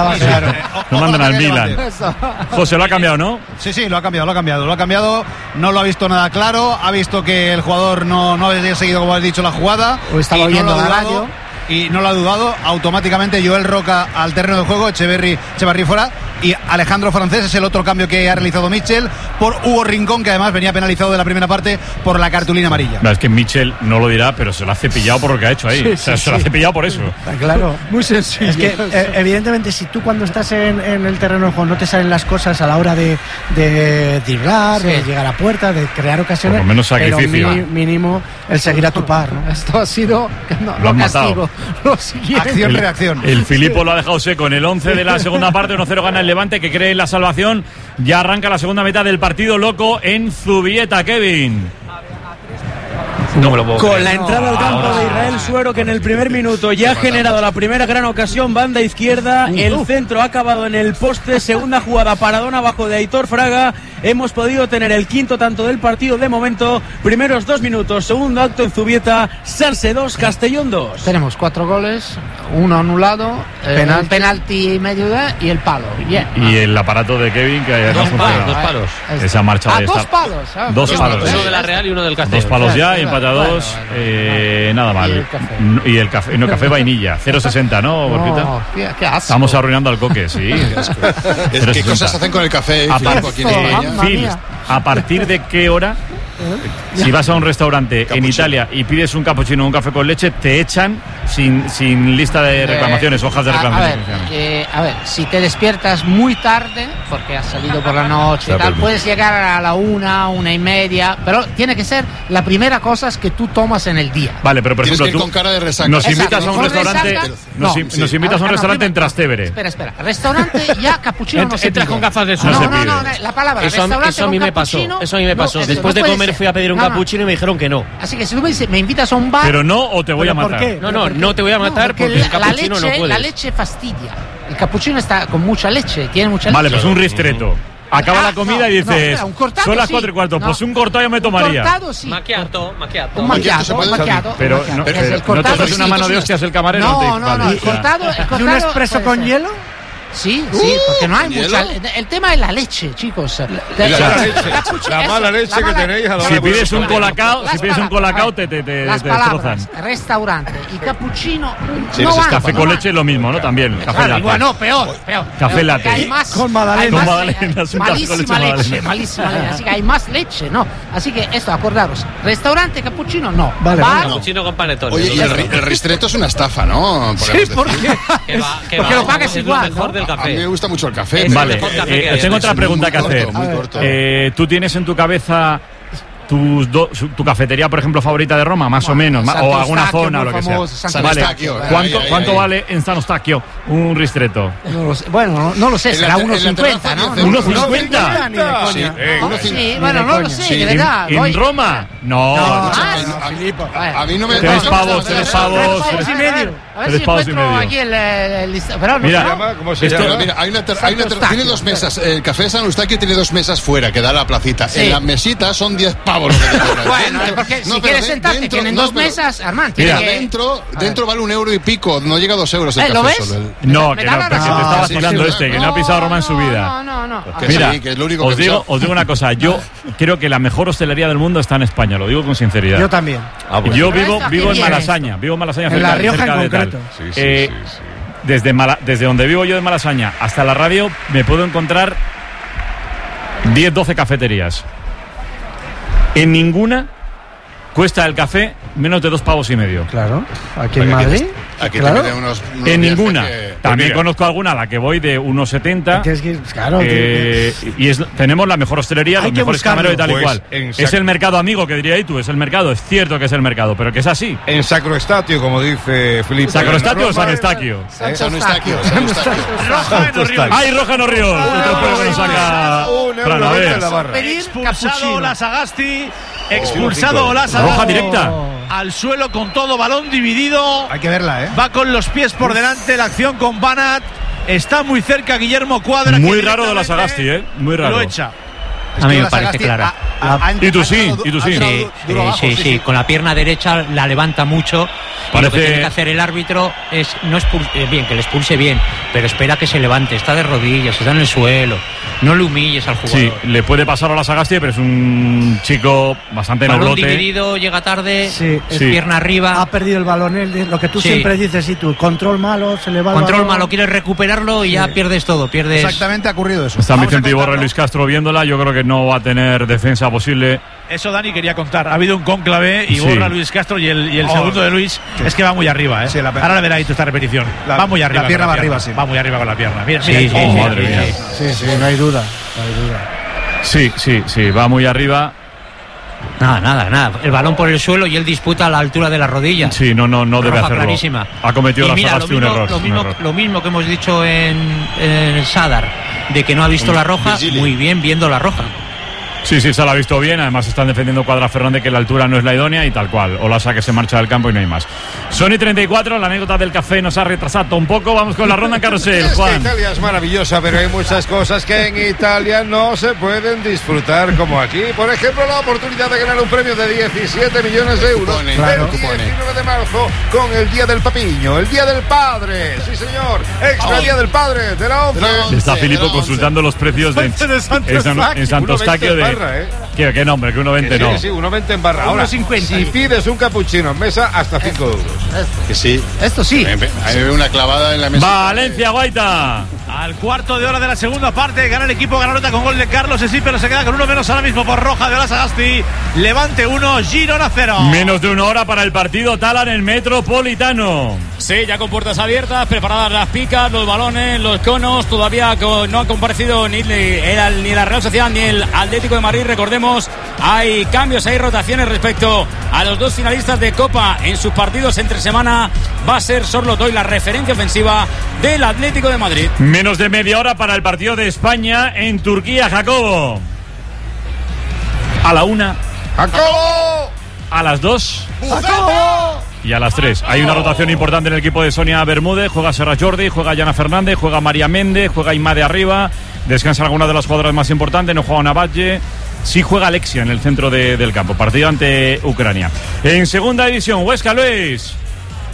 lo mandan al Milan. Eso. José, lo ha cambiado, ¿no? Sí, sí, lo ha cambiado, lo ha cambiado, lo ha cambiado. No lo ha visto nada claro. Ha visto que el jugador no, no había seguido, como has dicho, la jugada. O estaba y no oyendo lo ha la dudado, radio. Y no lo ha dudado. Automáticamente Joel Roca al terreno de juego, Echeverri, Echeverri fuera. Y Alejandro Francés es el otro cambio que ha realizado Mitchell por Hugo Rincón, que además venía penalizado de la primera parte por la cartulina amarilla. No, es que Mitchell no lo dirá, pero se lo ha cepillado por lo que ha hecho ahí. Sí, o sea, sí, se lo ha sí. cepillado por eso. Está claro. Muy sencillo. Es que, eh, evidentemente, si tú cuando estás en, en el terreno de juego no te salen las cosas a la hora de, de driblar, Sí. de llegar a puerta, de crear ocasiones, Por lo menos pero sacrificio. mini- mínimo el seguir a tu par, ¿no? Esto ha sido no, Lo han matado. castigo. Lo siguiente. Acción, reacción. El Filipo lo ha dejado seco en el once de la segunda parte. uno cero gana el Levante, que cree en la salvación. Ya arranca la segunda mitad del partido loco en Zubieta, Kevin. No me lo puedo Con creer. la entrada al campo de Israel Suero, que en el primer minuto ya ha generado la primera gran ocasión, banda izquierda, el centro ha acabado en el poste, segunda jugada paradón abajo de Aitor Fraga, hemos podido tener el quinto tanto del partido de momento, primeros dos minutos, segundo acto en Zubieta, Sanse dos, Castellón dos. Tenemos cuatro goles, uno anulado, eh, Penalti. un penalti medio de y el palo. Bien. Y el aparato de Kevin, que no Dos funciona. palos, dos palos. Esa marcha Ah, de dos esta- palos. ah, Dos pues, palos. eh, Uno de la Real y uno del Castellón. Dos palos ya, Claro, empate a claro, dos. bueno, eh, nada mal. Y el café. Y el café, no, café vainilla. cero sesenta, ¿no, Borquita? No, qué, qué asco. Estamos arruinando al coque, sí. Es que cosas hacen con el café, A Filipo, par- aquí en Esto, España. mamma Phil, mía. ¿a partir de qué hora, si vas a un restaurante en Cappuccino. Italia y pides un cappuccino o un café con leche, te echan sin, sin lista de reclamaciones, Eh, hojas de a- reclamaciones? A, que se llaman? ver, eh, a ver, si te despiertas muy tarde, porque has salido por la noche y Está tal, permitido. puedes llegar a la una, una y media, pero tiene que ser la primera cosa que tú tomas en el día. Vale, pero por Tienes ejemplo, que ir tú con cara de resaca. nos Exacto, invitas a un con restaurante, resaca, nos, no, in- sí. nos invitas a un Ah, no, restaurante en primero- Trastevere. Espera, espera. Restaurante ya cappuccino no se Entras pide. con gafas de no, sol. No se no, no, pide. no, la palabra Eso, a mí- restaurante eso a mí con me pasó. cappuccino, Eso a mí me no, pasó. eso Después no de puede comer ser. fui a pedir un No, no. cappuccino y me dijeron que no. Así que si tú me dices, me invitas a un bar. Pero no, o te voy a ¿Pero por matar. qué? No, no, no te voy a matar porque porque el la, la cappuccino leche, no puedes. la leche fastidia. El cappuccino está con mucha leche, tiene mucha Vale, leche. pues un ristretto. Acaba Ah, la comida no, y no, dices, espera, un cortado son las sí. cuatro y cuarto, No. pues un cortado yo me tomaría. Cortado sí. Macchiato, macchiato. Un Macchiato se macchiato, puede un macchiato. Pero un macchiato. no, Es pero el no te cortado haces sí. una mano de hostias el camarero. No, te- no, vale, no, el ya. cortado, el ¿Y un cortado expreso puede con ser. hielo? Sí, sí, porque no hay ¿Con mucha. hielo? El tema es la leche, chicos. La, la mala leche, la mala leche que tenéis a la hora Si de pides un poner- colacao, Las si pides un palabras, colacao te, te, te, Las te palabras, destrozan. restaurante y cappuccino. Sí, no pues es van, café no con van. leche es lo mismo, ¿no? También, café Claro, latte. igual, no, peor, peor. Café peor, latte. porque hay más- Con magdalena. hay más- Con magdalena, es un café con malísima leche, leche, magdalena. malísima leche. Así que hay más leche, ¿no? Así que esto, acordaros. Restaurante, cappuccino, no. Vale, Bar, vale. Cappuccino con panetone. Oye, y el, ri- el ristretto es una estafa, ¿no? Sí, Podemos ¿por decir. qué? Que va- que Porque va, lo pagas es lo igual, mejor ¿no? del A, a café. mí me gusta mucho el café. Es Vale, el mejor café eh, que hay. tengo otra muy pregunta que corto, hacer. muy corto. Eh, ¿Tú tienes en tu cabeza tus do- su- tu cafetería, por ejemplo, favorita de Roma, más o menos, ma- o Santo alguna Eustachio, zona o muy lo que sea? famoso, Santo Vale. Eustachio, ahí, ¿Cuánto, ahí, cuánto ahí. vale en San Eustachio un ristretto? No lo sé. Bueno, no, no lo sé, En será la te- uno en la cincuenta, terraza ¿no? diez euros. ¿uno cincuenta? Ni de coña. Sí, Eh, No, uno sí, cin- bueno, de no lo coña. sé, Sí, de ¿En, verdad. en voy- Roma? No. Ah, A mí no me Tres no, pavos, no, tres no, pavos, no, tres- y medio. A ver tres si pavos y encuentro medio. aquí el, el listado. Pero no, Mira, no. llama? ¿Cómo se esto- llama? Pero mira, hay una, ter- hay una ter- Santo tiene dos mesas. El café de San Eustaquio tiene dos mesas fuera que da a la placita. Sí. En las mesitas son diez pavos lo que te cobran. Bueno, Dentro- porque no, si pero quieres de- sentarte, dentro- tienen no, dos pero- mesas, Armand. Mira, tiene que- Dentro, dentro vale un euro y pico, no llega a dos euros el Eh, café ¿lo ves? solo. El- No, Me que da no, la porque te razón. está Ah, vacilando sí, este, que no, no ha pisado Roma en su no, vida. No, no, no. Que Mira, sí, que es lo único os que digo, he os digo una cosa, yo creo que la mejor hostelería del mundo está en España, lo digo con sinceridad. Yo también. Yo Pero vivo, esto vivo en aquí viene. Malasaña, vivo en Malasaña En cerca, La Rioja cerca en de tal. concreto. Sí, sí, Eh, sí, sí. Desde, Mala- desde donde vivo yo de Malasaña hasta la radio me puedo encontrar diez, doce cafeterías. En ninguna cuesta el café menos de dos pavos y medio. Claro. Aquí Porque en Madrid. Aquí claro. te meten unos, unos En viajes ninguna. que- También mira. conozco alguna a la que voy de unos setenta. Tienes que ir- claro, Eh, y es, tenemos la mejor hostelería, Hay los que mejores buscarlo. camareros y tal y Pues cual. en Es Sac- el mercado amigo que diría ahí tú, es el mercado, es cierto que es el mercado, pero que es así. En Sacroestatio, como dice Felipe. ¿Sacroestatio o Roma- San Estaquio? Eh, San Eustaquio, San Eustaquio. Santo Estaquio. ¡Ay, Roja no Ríos! Otro juego que nos saca Un euro Fran, a veinte ver. en la barra. Expulsado Olasagasti. Oh, Expulsado cinco. Olasagasti. Roja directa. Al suelo con todo, balón dividido. Hay que verla, ¿eh? Va con los pies por delante la acción con Banat. Está muy cerca Guillermo Cuadra. Muy que raro de la directamente Sagasti, ¿eh? Muy raro. Lo echa. A mí me parece clara. Y tú sí, y tú sí. Sí, sí, sí, sí, con la pierna derecha la levanta mucho. Y lo Parece- que tiene que hacer el árbitro es no expul- eh, bien, que le expulse bien, pero espera que se levante, está de rodillas, está en el suelo. No le humilles al jugador. Sí, le puede pasar a la Sagasti, pero es un chico bastante Balón noblote. dividido, llega tarde, Sí. es Sí. pierna arriba. Ha perdido el balón. él, Lo que tú Sí. siempre dices, y tú, control malo, se le va el Control balón. malo, quieres recuperarlo y ya pierdes todo, pierdes. Exactamente ha ocurrido eso. Está Vamos a Vicente Iborra y contarlo. Luis Castro viéndola, yo creo que no va a tener defensa posible. Eso Dani quería contar. Ha habido un cónclave y Sí. borra Luis Castro y el, y el Oh, segundo de Luis es que va muy arriba, ¿eh? Sí, la- Ahora verá ahí tú esta repetición. La- va muy arriba. la pierna con va arriba, sí. Va muy arriba con la pierna. Mira, Sí, mira, sí, oh, sí, madre sí, mía. sí. Sí, sí, no hay duda. No hay duda. Sí, sí, sí, va muy arriba. Nada, nada, nada. El balón por el suelo y él disputa a la altura de la rodilla. Sí, no, no, no debe Roja hacerlo. clarísima. Ha cometido Y la mira, lo Sagasti un mismo, error. lo, un mismo, error. lo mismo que hemos dicho en, en Sadar, de que no ha visto la roja, Virgili. muy bien viendo la roja. Sí, sí, se la ha visto bien. Además están defendiendo Cuadra Fernández que la altura no es la idónea y tal cual. Olasa que se marcha del campo y no hay más. Sony treinta y cuatro, la anécdota del café nos ha retrasado un poco. Vamos con la ronda en carrusel, Es que Juan. Italia es maravillosa, pero hay muchas cosas que en Italia no se pueden disfrutar como aquí. Por ejemplo, la oportunidad de ganar un premio de diecisiete millones de euros Cupones, el claro, cupones. diecinueve de marzo con el Día del Papiño, el Día del Padre. Sí, señor. Extra Oh. Día del Padre de la once. Está Filipo consultando los precios de, Once de Santo en, San- Eustaquio. en Santo uno veinte Eustaquio en de... barra, ¿eh? ¿Qué, qué nombre? Que uno veinte Sí, no. sí, uno veinte en barra. Ahora, uno cincuenta. si pides un capuchino en mesa, hasta cinco euros. Que sí. Esto sí. Ahí me veo una clavada en la mesa. Valencia, Guaita. Al cuarto de hora de la segunda parte, gana el equipo Ganarota con gol de Carlos Esí, pero se queda con uno menos ahora mismo por Roja de Olasagasti. Levante uno, Girona cero. Menos de una hora para el partido Tala en el Metropolitano. Sí, ya con puertas abiertas, preparadas las picas, los balones, los conos. Todavía con- no han comparecido ni, el- ni la Real Sociedad ni el Atlético de Madrid. Recordemos, hay cambios, hay rotaciones respecto a los dos finalistas de Copa en sus partidos entre semana. Va a ser Sorlotoy la referencia ofensiva del Atlético de Madrid. Menos de media hora para el partido de España en Turquía, Jacobo. A la una, ¡Jacobo! a las dos ¡Jacobo! y a las tres. Hay una rotación importante en el equipo de Sonia Bermúdez. Juega Serra Jordi, juega Yana Fernández, juega María Méndez, juega Imade arriba. Descansan algunas de las jugadoras más importantes. No juega Navalle. Sí juega Alexia en el centro de- del campo. Partido ante Ucrania. En segunda división, Huesca, Luis.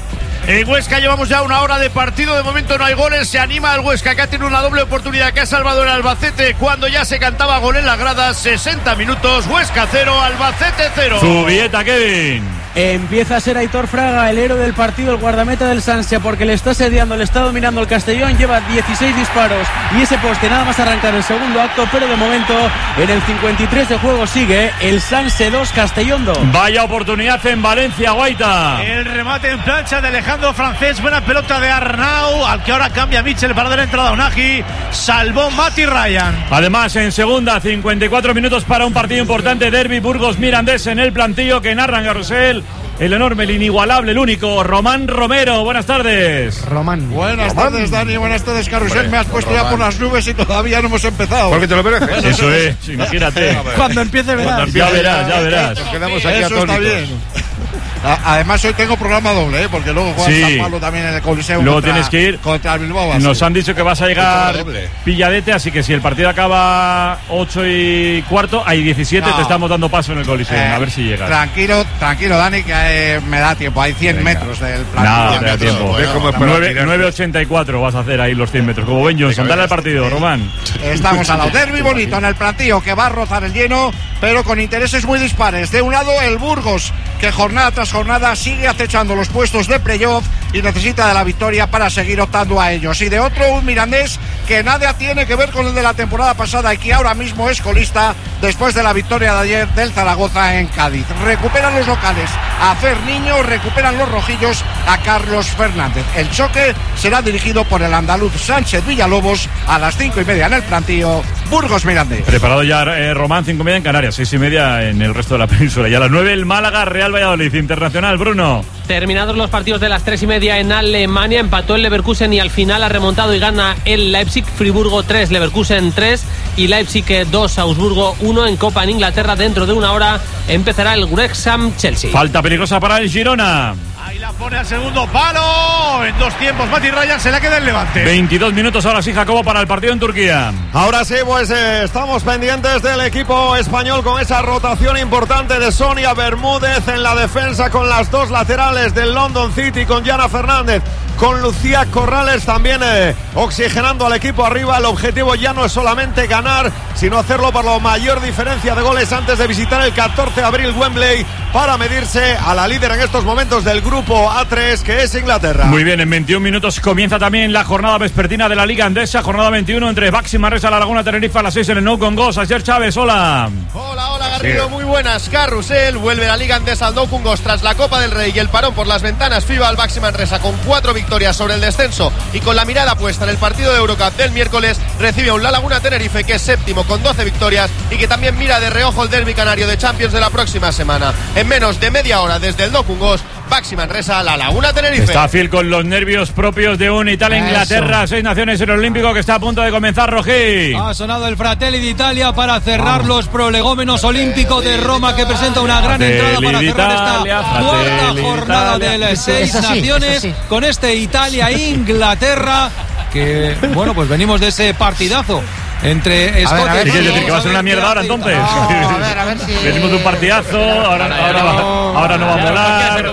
En Huesca llevamos ya una hora de partido, de momento no hay goles, se anima el Huesca, que ha tenido una doble oportunidad que ha salvado el Albacete cuando ya se cantaba gol en las gradas. Sesenta minutos, Huesca cero, Albacete cero. Zubieta, Kevin. Empieza a ser Aitor Fraga el héroe del partido, el guardameta del Sanse, porque le está sediando, le está dominando el Castellón, lleva dieciséis disparos y ese poste nada más arrancar el segundo acto, pero de momento en el cincuenta y tres de juego sigue el Sanse dos, Castellón dos. Vaya oportunidad en Valencia, Guaita. El remate en plancha de Alejandro Francés, buena pelota de Arnau, al que ahora cambia Mitchell para dar entrada a Unagi, salvó Mati Ryan. Además, en segunda, cincuenta y cuatro minutos para un partido importante, Derby Burgos Mirandés en el plantillo que narra en Carrusel. El enorme, el inigualable, el único, Román Romero. Buenas tardes. Román. Buenas Román. tardes, Dani. Buenas tardes, Carrusel. Hombre, Me has puesto Román. ya por las nubes y todavía no hemos empezado. Porque te lo mereces. Eso es, imagínate. Cuando empiece verás. Ya verás, ya verás. Nos quedamos aquí Eso está atónitos. bien. A- Además hoy tengo programa doble, ¿eh? Porque luego juega Sí. San Pablo también en el Coliseo. Luego contra- tienes que ir. Contra el Bilbao. Nos así. han dicho que vas a llegar Doble. pilladete, así que si el partido acaba ocho y cuarto, hay diecisiete, No. te estamos dando paso en el Coliseo. Eh, A ver si llegas. Tranquilo, tranquilo, Dani, que eh, me da tiempo. Hay cien Venga. metros del plan. Nada, te da tiempo. Bueno, Déjame esperar Nueve- tirarte. nueve ochenta y cuatro vas a hacer ahí los cien metros. Como Ben Johnson. Dale al partido, Román. Estamos al lado. Derby bonito en el plantillo que va a rozar el lleno, pero con intereses muy dispares. De un lado, el Burgos, que jornada tras jornada sigue acechando los puestos de playoff y necesita de la victoria para seguir optando a ellos. Y de otro, un Mirandés que nada tiene que ver con el de la temporada pasada y que ahora mismo es colista después de la victoria de ayer del Zaragoza en Cádiz. Recuperan los locales a Fer Niño, recuperan los rojillos a Carlos Fernández. El choque será dirigido por el andaluz Sánchez Villalobos a las cinco y media en el plantillo. Burgos Mirandés. Preparado ya eh, Román, cinco y media en Canarias, seis y media en el resto de la península. Y a las nueve el Málaga, Real Valladolid, Internacional, Bruno. Terminados los partidos de las tres y media en Alemania, empató el Leverkusen y al final ha remontado y gana el Leipzig. Friburgo tres, Leverkusen tres y Leipzig dos, Augsburgo uno. En Copa en Inglaterra, dentro de una hora empezará el Wrexham Chelsea. Falta peligrosa para el Girona. Ahí la pone al segundo palo. En dos tiempos, Mati Ryan se la queda el Levante. veintidós minutos ahora sí, Jacobo, para el partido en Turquía. Ahora sí, pues eh, estamos pendientes del equipo español con esa rotación importante de Sonia Bermúdez en la defensa con las dos laterales del London City, con Yana Fernández, con Lucía Corrales también eh, oxigenando al equipo arriba. El objetivo ya no es solamente ganar, sino hacerlo por la mayor diferencia de goles antes de visitar el catorce de abril Wembley para medirse a la líder en estos momentos del grupo A tres, que es Inglaterra. Muy bien, en veintiún minutos comienza también la jornada vespertina de la Liga Andesa, jornada veintiuno entre Baxi Manresa, La Laguna, Tenerife a las seis en el Nou con Gos. Ayer Chávez, hola. Hola, hola Garrido, muy buenas. Carrusel, vuelve la Liga Andesa al Nou con Gos tras la Copa del Rey y el parón por las ventanas FIBA al Baxi Manresa con cuatro victorias sobre el descenso y con la mirada puesta en el partido de Eurocup del miércoles. Recibe a un La Laguna Tenerife que es séptimo con doce victorias y que también mira de reojo el derbi canario de Champions de la próxima semana. En menos de media hora desde el Nou con Gos, Baxi Manresa, La Laguna Tenerife. Está Phil con los nervios propios de un Italia-Inglaterra, seis naciones en el Olímpico que está a punto de comenzar, Rojí. Ha sonado el Fratelli d'Italia para cerrar los prolegómenos olímpicos de Roma, que presenta una gran Fratelli entrada para cerrar d'Italia, esta cuarta Fratelli jornada de d'Italia. las seis Es así, naciones es así. con este Italia-Inglaterra, que bueno, pues venimos de ese partidazo entre Escocia. a ver, ¿qué quieres decir? ¿Que va a ser una mierda ahora entonces? No, a ver, a ver si- Venimos de un partidazo, ahora, ahora, va, ahora no va a molar.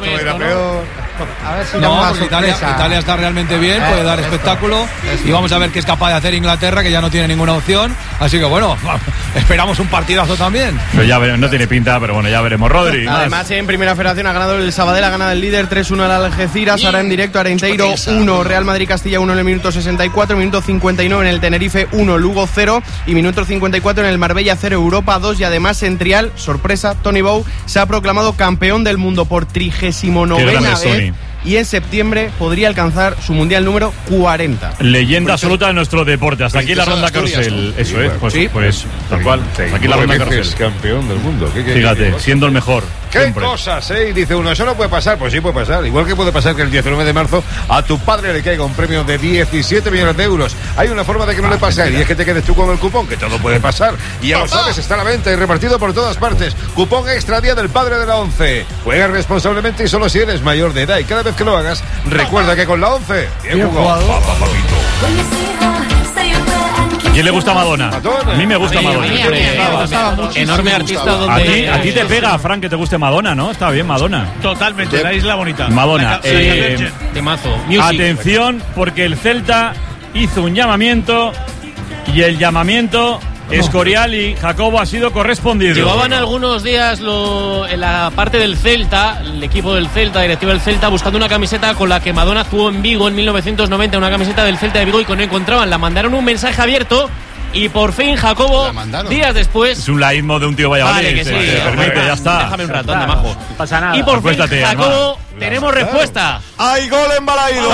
A ver si No, porque Italia, Italia está realmente bien, puede dar espectáculo y vamos a ver qué es capaz de hacer Inglaterra, que ya no tiene ninguna opción. Así que bueno, esperamos un partidazo también. Pero ya veremos, no tiene pinta, pero bueno, ya veremos. Rodri. más. Además, en primera federación ha ganado el Sabadell, ha ganado el líder tres uno al Algeciras. Ahora en directo Arenteiro uno, Real Madrid Castilla uno en el minuto sesenta y cuatro, minuto cincuenta y nueve en el Tenerife uno, Lugo cero y minuto cincuenta y cuatro en el Marbella cero, Europa dos. Y además en Trial, sorpresa, Tony Bow se ha proclamado campeón del mundo por trigésimo Qué grande novena es vez. Tony. Y en septiembre podría alcanzar su mundial número cuarenta. Leyenda absoluta de nuestro deporte. Hasta aquí la ronda carrusel. Eso es, pues, Sí. pues tal cual. Hasta aquí la ronda carrusel. campeón del mundo. ¿Qué quieres Fíjate, decir? siendo el mejor. ¿Qué siempre. cosas, eh? Y dice uno, eso no puede pasar. Pues sí puede pasar. Igual que puede pasar que el diecinueve de marzo a tu padre le caiga un premio de diecisiete millones de euros. Hay una forma de que no le pase a él, y es que te quedes tú con el cupón, que todo puede pasar. Y ya lo sabes, está a la venta y repartido por todas partes. Cupón extra día del padre de la once. Juega responsablemente y solo si eres mayor de edad. Y cada vez que lo hagas, recuerda que con la once, bien jugado. When you see her, say a prayer and kiss quién le gusta Madonna? Madonna. A mí me gusta A mí, Madonna. a mí, a mí, me gustaba muchísimo. Enorme artista A donde... ti, a ti te pega, Frank, que te guste Madonna, ¿no? Está bien, Madonna. Totalmente, la isla bonita. Madonna. La, la eh, Virgin. Temazo. atención, porque el Celta hizo un llamamiento y el llamamiento Escorial y Jacobo ha sido correspondido. Llevaban algunos días lo, en la parte del Celta, el equipo del Celta, directiva del Celta, buscando una camiseta con la que Madonna actuó en Vigo en mil novecientos noventa, una camiseta del Celta de Vigo, y que no encontraban. La mandaron un mensaje abierto y por fin Jacobo, días después... Es un laísmo de un tío Valladolid. Vale, que sí. Se permite, ya está. Déjame un rato, anda, majo. No pasa nada. Y por fin, Acuéstate, Jacobo, Armand. tenemos respuesta. ¡Hay gol en Balaído!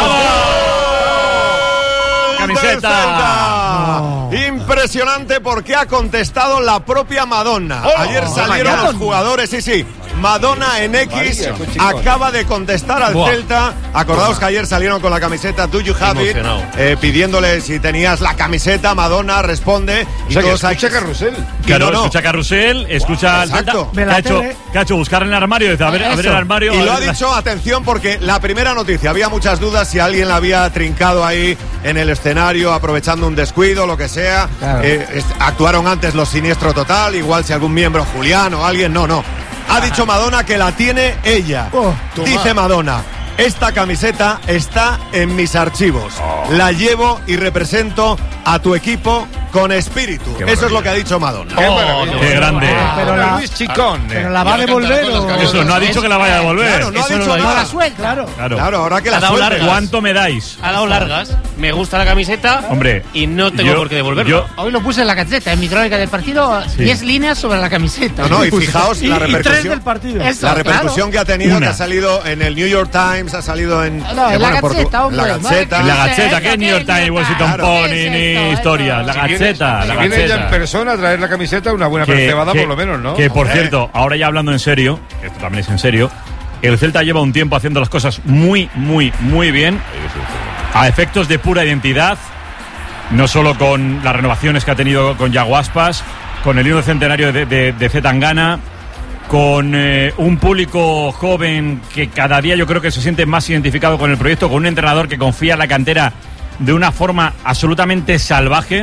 ¡Camiseta! Oh. Impresionante, porque ha contestado la propia Madonna. Oh, Ayer salieron Madonna. los jugadores, sí, sí. Madonna en X acaba de contestar al Buah. Celta. Acordaos que ayer salieron con la camiseta Do You Have It, eh, pidiéndole si tenías la camiseta. Madonna responde. O sea, que escucha Carrusel. Claro, no, no. escucha Carrusel, escucha al Celta. Exacto. ¿Qué ha, hecho, ¿Qué ha hecho? Buscar en el armario. Dice, a ver, a ver el armario. Y a lo ver ha la- dicho, atención, porque la primera noticia, había muchas dudas si alguien la había trincado ahí en el escenario, aprovechando un descuido, lo que sea. Claro. Eh, es- actuaron antes los Siniestro Total, igual si algún miembro, Julián o alguien, no, no. Ha dicho Madonna que la tiene ella. Dice Madonna: esta camiseta está en mis archivos. La llevo y represento a tu equipo con espíritu. Eso es lo que ha dicho Madonna. Qué maravilla. ¡Qué grande! Pero la, Luis Chicón. pero la va a devolver o... Eso, no ha dicho que la vaya a devolver. Claro, no ha Eso dicho no lo nada. la suelta. Claro. Claro. Claro, ahora que la Ha dado suelte. largas. ¿Cuánto me dais? Ha dado largas. Me gusta la camiseta. Hombre, Y no tengo yo- por qué devolverla. yo- Hoy lo puse en la camiseta, en mi crónica del partido, diez líneas sobre la camiseta. No, no, y fijaos Y, la y tres repercusión. del partido. Eso, La repercusión claro. que ha tenido, Una. que ha salido en el New York Times, ha salido en, No, eh, en la bueno, por tu- Gazzetta, hombre. la Gazzetta. La Madre Gazzetta, Eso, ¿qué New York ¿qué Times, Washington New York Post, Times? ni, ¿Qué ni es esto? historias? La Si viene- Gazzetta, la si viene ella en Gazzetta. persona a traer la camiseta, una buena Que- cebada que- por lo menos, ¿no? Que por Hombre. cierto, ahora ya hablando en serio, esto también es en serio, el Celta lleva un tiempo haciendo las cosas muy, muy, muy bien, a efectos de pura identidad, no solo con las renovaciones que ha tenido con Yago Aspas, con el himno centenario de, de, de Zetangana, con eh, un público joven que cada día yo creo que se siente más identificado con el proyecto, con un entrenador que confía en la cantera de una forma absolutamente salvaje,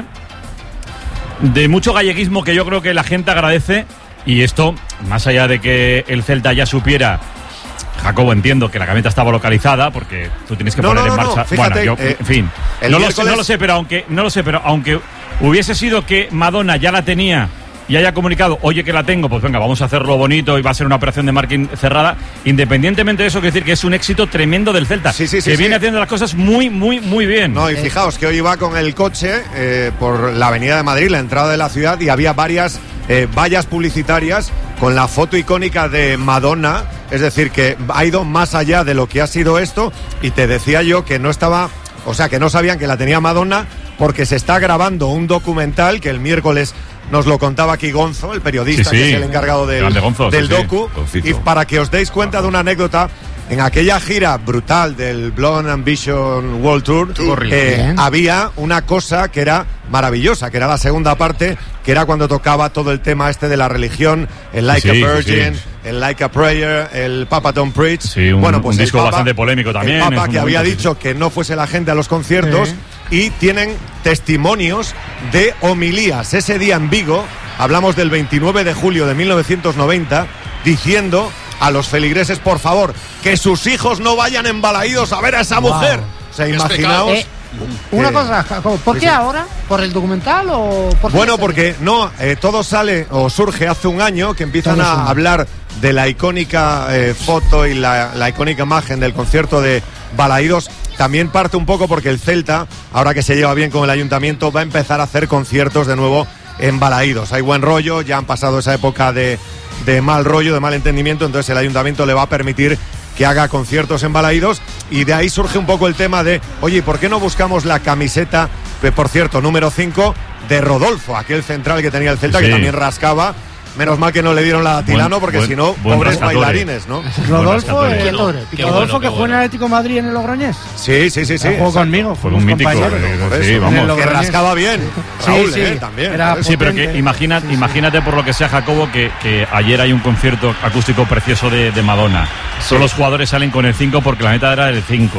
de mucho galleguismo que yo creo que la gente agradece. Y esto, más allá de que el Celta ya supiera, Jacobo, entiendo que la camiseta estaba localizada porque tú tienes que No, poner no, en no, no, marcha. fíjate, bueno, yo, eh, en fin, el no lo, sé, miércoles- no lo sé, pero aunque no lo sé, pero aunque hubiese sido que Madonna ya la tenía y haya comunicado, oye, que la tengo, pues venga, vamos a hacerlo bonito y va a ser una operación de marketing cerrada. Independientemente de eso, quiero decir que es un éxito tremendo del Celta, Sí, sí, sí, que sí. viene haciendo las cosas muy, muy, muy bien. No, y fijaos que hoy iba con el coche eh, por la avenida de Madrid, la entrada de la ciudad, y había varias eh, vallas publicitarias con la foto icónica de Madonna. Es decir, que ha ido más allá de lo que ha sido esto. Y te decía yo que no estaba, o sea, que no sabían que la tenía Madonna, porque se está grabando un documental que el miércoles nos lo contaba aquí Gonzo, el periodista, Sí, sí. que es el encargado del, Grande Gonzo, del sí, sí. docu. Goncito. Y para que os deis cuenta de una anécdota, en aquella gira brutal del Blonde Ambition World Tour, eh, Bien. había una cosa que era maravillosa, que era la segunda parte, que era cuando tocaba todo el tema este de la religión, el Like Sí, a sí, Virgin, sí. el Like a Prayer, el Papa Don't Preach. Sí, un, bueno, pues un el disco Papa- bastante polémico también. El es Papa un que había momento, sí, dicho que no fuese la gente a los conciertos, y tienen testimonios de homilías ese día en Vigo. Hablamos del veintinueve de julio de mil novecientos noventa, diciendo a los feligreses, por favor, que sus hijos no vayan embalaídos a ver a esa Wow. mujer. O sea, imaginaos. Eh, una que- cosa, Jacobo, ¿por Sí, qué sí. ahora? ¿Por el documental o por qué? Bueno, porque no, eh, todo sale o surge hace un año que empiezan Todo a suma. hablar de la icónica eh, foto y la, la icónica imagen del concierto de Balaídos. También parte un poco porque el Celta, ahora que se lleva bien con el ayuntamiento, va a empezar a hacer conciertos de nuevo en Balaídos. Hay buen rollo, ya han pasado esa época de, de mal rollo, de mal entendimiento, entonces el ayuntamiento le va a permitir que haga conciertos en Balaídos, y de ahí surge un poco el tema de, oye, ¿por qué no buscamos la camiseta, eh, por cierto, número cinco, de Rodolfo, aquel central que tenía el Celta, Sí. que también rascaba? Menos mal que no le dieron la Tilano, Buen- porque buen- si no, buen pobres rascador, bailarines, ¿no? Rodolfo, Buen eh, rascador. Qué Rodolfo bueno, que qué fue en bueno. el Atlético de Madrid en el Logroñés. Sí, sí, sí, sí. Jugó conmigo, Fue fuimos un mítico. compañeros. eh, Por sí, eso, vamos. en el que Logroñés. rascaba bien. Sí, Raúl, sí. eh, también. Era ¿sabes? Sí, pero que potente. imagina, Sí, sí. imagínate por lo que sea, Jacobo, que, que ayer hay un concierto acústico precioso de, de Madonna. Todos los jugadores salen con el cinco porque la meta era del cinco.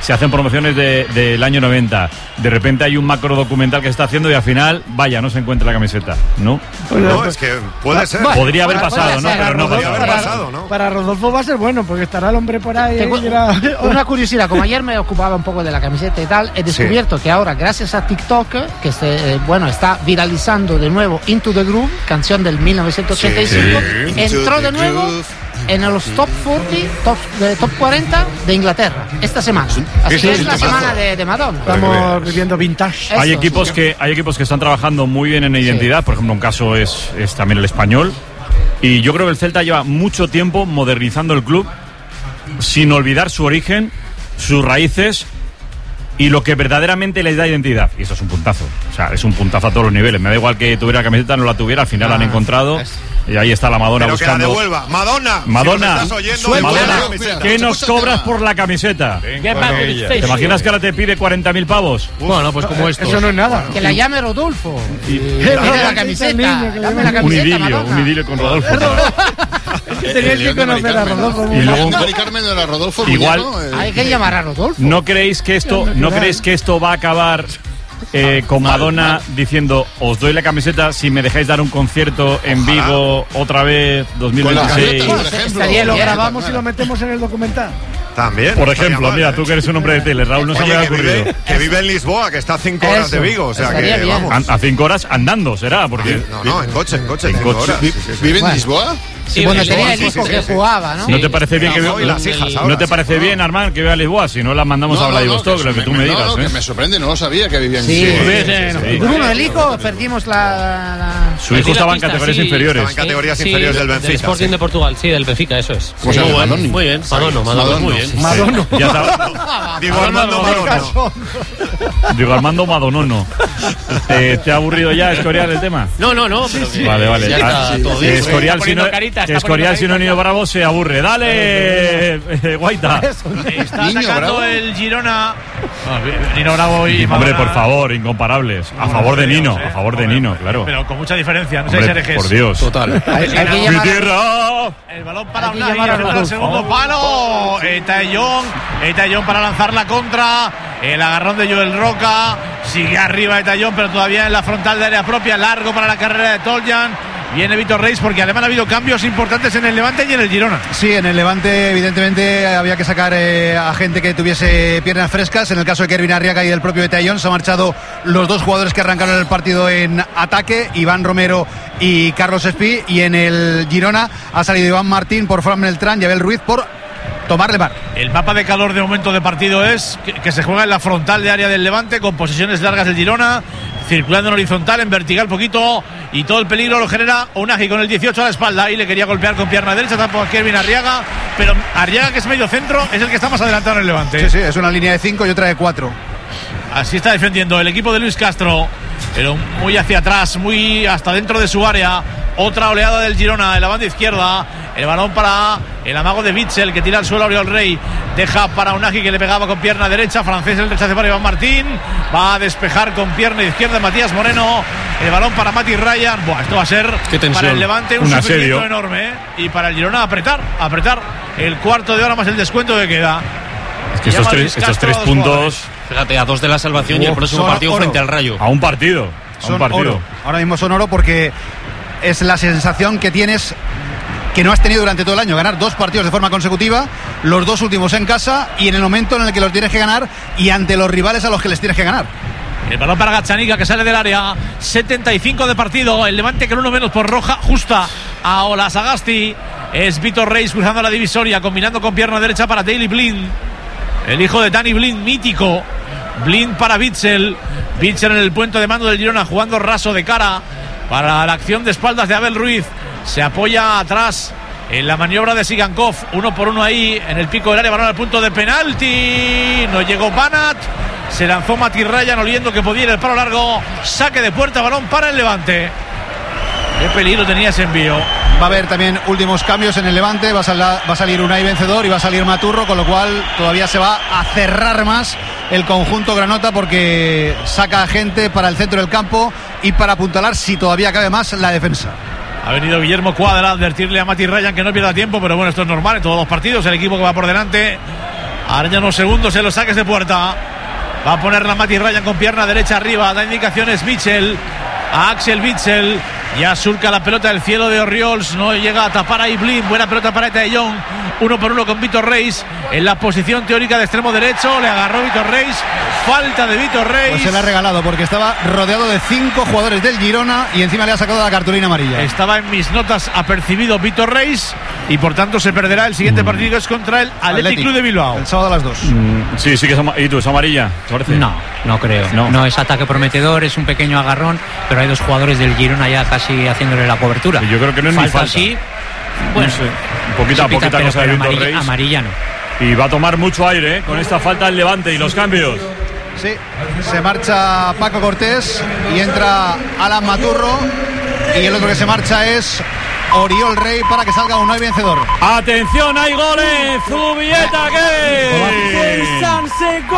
se hacen promociones de, del año noventa. De repente hay un macro documental que se está haciendo y al final, vaya, no se encuentra la camiseta, ¿no? No, es que puede ser. Podría haber pasado, ¿no? Pero no podría haber para, pasado, ¿no? Para Rodolfo va a ser bueno, porque estará el hombre por ahí. Tengo y era- una curiosidad, como ayer me ocupaba un poco de la camiseta y tal, he descubierto que ahora, gracias a TikTok, que se, eh, bueno, está viralizando de nuevo Into the Groove, canción del mil novecientos ochenta y cinco, Sí. entró Into de the nuevo groove. en los top cuarenta, top, de top cuarenta de Inglaterra esta semana. Así Ese que es es la el temazo. semana de, de Madonna. Estamos viviendo vintage. Hay Eso, equipos sí. que hay equipos que están trabajando muy bien en identidad, por ejemplo, un caso es, es también el Español, y yo creo que el Celta lleva mucho tiempo modernizando el club sin olvidar su origen, sus raíces y lo que verdaderamente les da identidad. Y eso es un puntazo. O sea, es un puntazo a todos los niveles. Me da igual que tuviera la camiseta, no la tuviera, al final la han encontrado. Y ahí está la Madonna Pero que la buscando. devuelva. Madonna. Madonna, si nos estás oyendo, suelta. devuelve la Madonna, camiseta. ¿qué nos cobras por la camiseta? ¿Te imaginas que ahora te pide cuarenta mil pavos? Bueno, pues como esto. Eso no es nada. Que la llame Rodolfo. Y- Dame la camiseta. Dame la Un camiseta, idilio, Madonna. un idilio con Rodolfo. Tenías que conocer a Rodolfo. Y luego- Mari Carmen era Rodolfo Igual- Bullano, eh. Hay que llamar a Rodolfo. ¿No creéis que esto, no creéis que esto va a acabar eh, con Madonna diciendo os doy la camiseta si me dejáis dar un concierto en Vigo otra vez dos mil veintiséis? Con las camisetas, por Y lo ejemplo. grabamos y lo metemos en el documental. También. Por estaría ejemplo, mal, mira, ¿eh? tú que eres un hombre de tele, Raúl, no se me Oye, ha que ocurrido. vive, que vive en Lisboa, que está a cinco horas Eso, de Vigo. O sea estaría que, bien. vamos. A, a cinco horas andando será, porque No, no, en coche, en coche, En cinco coche. horas. Vi- Sí, sí, sí. ¿Vive en Bueno. Lisboa? Sí, bueno, Sí, tenía sí, el sí, hijo sí, que sí. jugaba, ¿no? ¿no te parece bien que No, y vea- las hijas ¿No ahora, te sí, parece no. bien, Armand, que vea a Lisboa? Si no las mandamos a Vladivostok, lo que tú me no, digas. no, ¿eh? que me sorprende, no lo sabía que vivía en Sí, Lisboa. sí. Bruno, el hijo, perdimos la... la- Su hijo estaba en categorías inferiores. Estaba en categorías inferiores del Benfica, Del Sporting sí. de Portugal, sí, del Benfica, eso es. ¿Cómo se Muy llama? bueno, Madonni. muy bien. Madono, Madono, Madonna, muy bien. sí. Madonna. Ya está. Digo Armando Madonna. Digo, Armando Madonono. ¿Te, ¿Te ha aburrido ya Escorial el tema? No, no, no. pero que- Vale, vale. ya está Ah, todo que bien. Escorial, Está si no, poniendo carita, está que Escorial, poniendo si no carita. Niño Bravo, se aburre. Dale, eh, Guaita. Está Niño atacando Bravo. el Girona. No, Nino Bravo y Hombre, Madonna. por favor, incomparables. A favor de Nino, a favor de Nino, claro. Pero con mucha diferencia, no sé Hombre, si herejes. por Dios. Total. Hay, hay que ¡Mi llamar a- tierra! El balón para Hay que Unai, llamar a el Rodolfo. segundo palo. Etayón, Etayón para lanzar la contra. El agarrón de Joel Roca. Sigue arriba Etayón, pero todavía en la frontal de área propia. Largo para la carrera de Toljan. Viene Víctor Reis porque además ha habido cambios importantes en el Levante y en el Girona. Sí, en el Levante evidentemente había que sacar eh, a gente que tuviese piernas frescas. En el caso de Kervin Arriaga y del propio Etayón se han marchado los dos jugadores que arrancaron el partido en ataque, Iván Romero y Carlos Espí. Y en el Girona ha salido Iván Martín por Fran Beltrán y Abel Ruiz por Tomás Lemar. El mapa de calor de momento de partido es que, que se juega en la frontal de área del Levante con posiciones largas del Girona, circulando en horizontal, en vertical poquito, y todo el peligro lo genera Unai con el dieciocho a la espalda y le quería golpear con pierna derecha, tampoco a Kevin Arriaga, pero Arriaga, que es medio centro, es el que está más adelantado en el Levante. Sí, sí, es una línea de cinco y otra de cuatro. Así está defendiendo el equipo de Luis Castro, pero muy hacia atrás, muy hasta dentro de su área. Otra oleada del Girona en la banda izquierda. El balón para el amago de Witzel, que tira al suelo a Oriol Rey. Deja para Unai, que le pegaba con pierna derecha. Francés, el rechace para Iván Martín. Va a despejar con pierna izquierda Matías Moreno. El balón para Mati Ryan. Buah, esto va a ser Qué tensión. para el Levante un, Un sufrimiento asedio. enorme, ¿eh? Y para el Girona apretar, apretar el cuarto de hora más el descuento que queda. Es que estos Llama tres, Luis estos Castro tres a dos puntos jugadores. Fíjate, a dos de la salvación y el Uf, próximo son partido oro. frente al Rayo. A un partido. A un Son partido. oro. Ahora mismo son oro porque es la sensación que tienes que no has tenido durante todo el año. Ganar dos partidos de forma consecutiva, los dos últimos en casa y en el momento en el que los tienes que ganar y ante los rivales a los que les tienes que ganar. El balón para Gazzaniga, que sale del área. setenta y cinco de partido. El Levante con uno menos por roja justa a Olasagasti. Es Víctor Reis cruzando la divisoria, combinando con pierna derecha para Daley Blind. El hijo de Danny Blind, mítico. Blind para Witzel. Witzel en el puente de mando del Girona, jugando raso de cara para la acción de espaldas de Abel Ruiz. Se apoya atrás en la maniobra de Sigankov. Uno por uno ahí en el pico del área. Balón al punto de penalti. No llegó Banat. Se lanzó Mati Ryan oliendo que podía ir el palo largo. Saque de puerta, balón para el Levante. Qué peligro tenía ese envío. Va a haber también últimos cambios en el Levante. Va a, sal- va a salir Unai vencedor y va a salir Maturro, con lo cual todavía se va a cerrar más el conjunto granota porque saca gente para el centro del campo y para apuntalar, si todavía cabe más, la defensa. Ha venido Guillermo Cuadra a advertirle a Mati Ryan que no pierda tiempo, pero bueno, esto es normal en todos los partidos. El equipo que va por delante Araña unos segundos en los saques de puerta. Va a poner la Mati Ryan con pierna derecha arriba. Da indicaciones Mitchell a Axel Witsel. Ya surca la pelota del cielo de Oriols. No llega a tapar a Iblin. Buena pelota para Eta de Jong. Uno por uno con Vitor Reis. En la posición teórica de extremo derecho. Le agarró Vitor Reis. Falta de Vitor Reis. Pues se le ha regalado porque estaba rodeado de cinco jugadores del Girona y encima le ha sacado la cartulina amarilla. Estaba en mis notas apercibido Vitor Reis y por tanto se perderá el siguiente mm. partido, que es contra el Athletic, Athletic Club de Bilbao. El sábado a las dos. Mm, sí, sí que es amarilla. ¿Y tú, es amarilla? ¿Te parece? No, no creo. No. no es ataque prometedor, es un pequeño agarrón, pero hay dos jugadores del Girona ya casi haciéndole la cobertura. Sí, yo creo que no es falta ni falta. Así, bueno, no sé, un poquita a poquita cosa de Vitor Reis. Amarilla no. Y va a tomar mucho aire, ¿eh? Con esta falta el Levante y los cambios. Sí, se marcha Paco Cortés y entra Alan Maturro. Y el otro que se marcha es Oriol Rey para que salga un nuevo vencedor. ¡Atención, hay goles! ¡Zubieta, qué! ¡El Sanse, gol!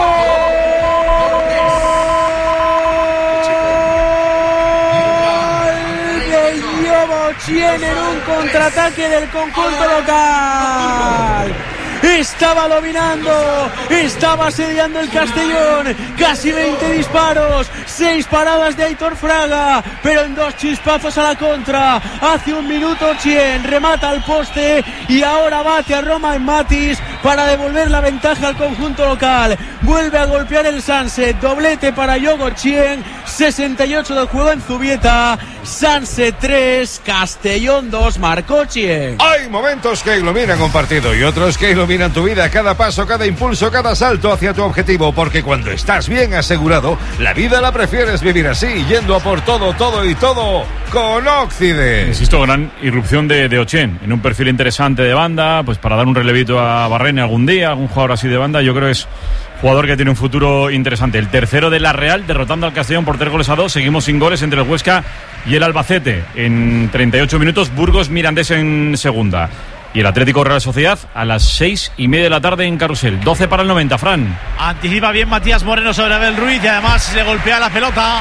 De Yobo Chien en un contraataque del conjunto local. Estaba dominando, estaba asediando el Castellón, casi veinte disparos, seis paradas de Aitor Fraga, pero en dos chispazos a la contra. Hace un minuto Chien remata al poste y ahora bate a Romain Matis para devolver la ventaja al conjunto local. Vuelve a golpear el Sanse, doblete para Yogo Chien, sesenta y ocho de juego en Zubieta. Sanse tres, Castellón dos, marcó Chien. Hay momentos que iluminan un partido y otros que iluminan tu vida, cada paso, cada impulso, cada salto hacia tu objetivo, porque cuando estás bien asegurado, la vida la prefieres vivir así, yendo a por todo, todo y todo con Occident. Insisto, gran irrupción de, de Ochen, en un perfil interesante de banda, pues para dar un relevito a Barrene algún día, algún jugador así de banda, yo creo que es jugador que tiene un futuro interesante. El tercero de la Real, derrotando al Castellón por tres goles a dos. Seguimos sin goles entre el Huesca y el Albacete. En treinta y ocho minutos, Burgos Mirandés en segunda. Y el Atlético Real Sociedad a las seis y media de la tarde en Carrusel. doce para el noventa, Fran. Anticipa bien Matías Moreno sobre Abel Ruiz y además le golpea la pelota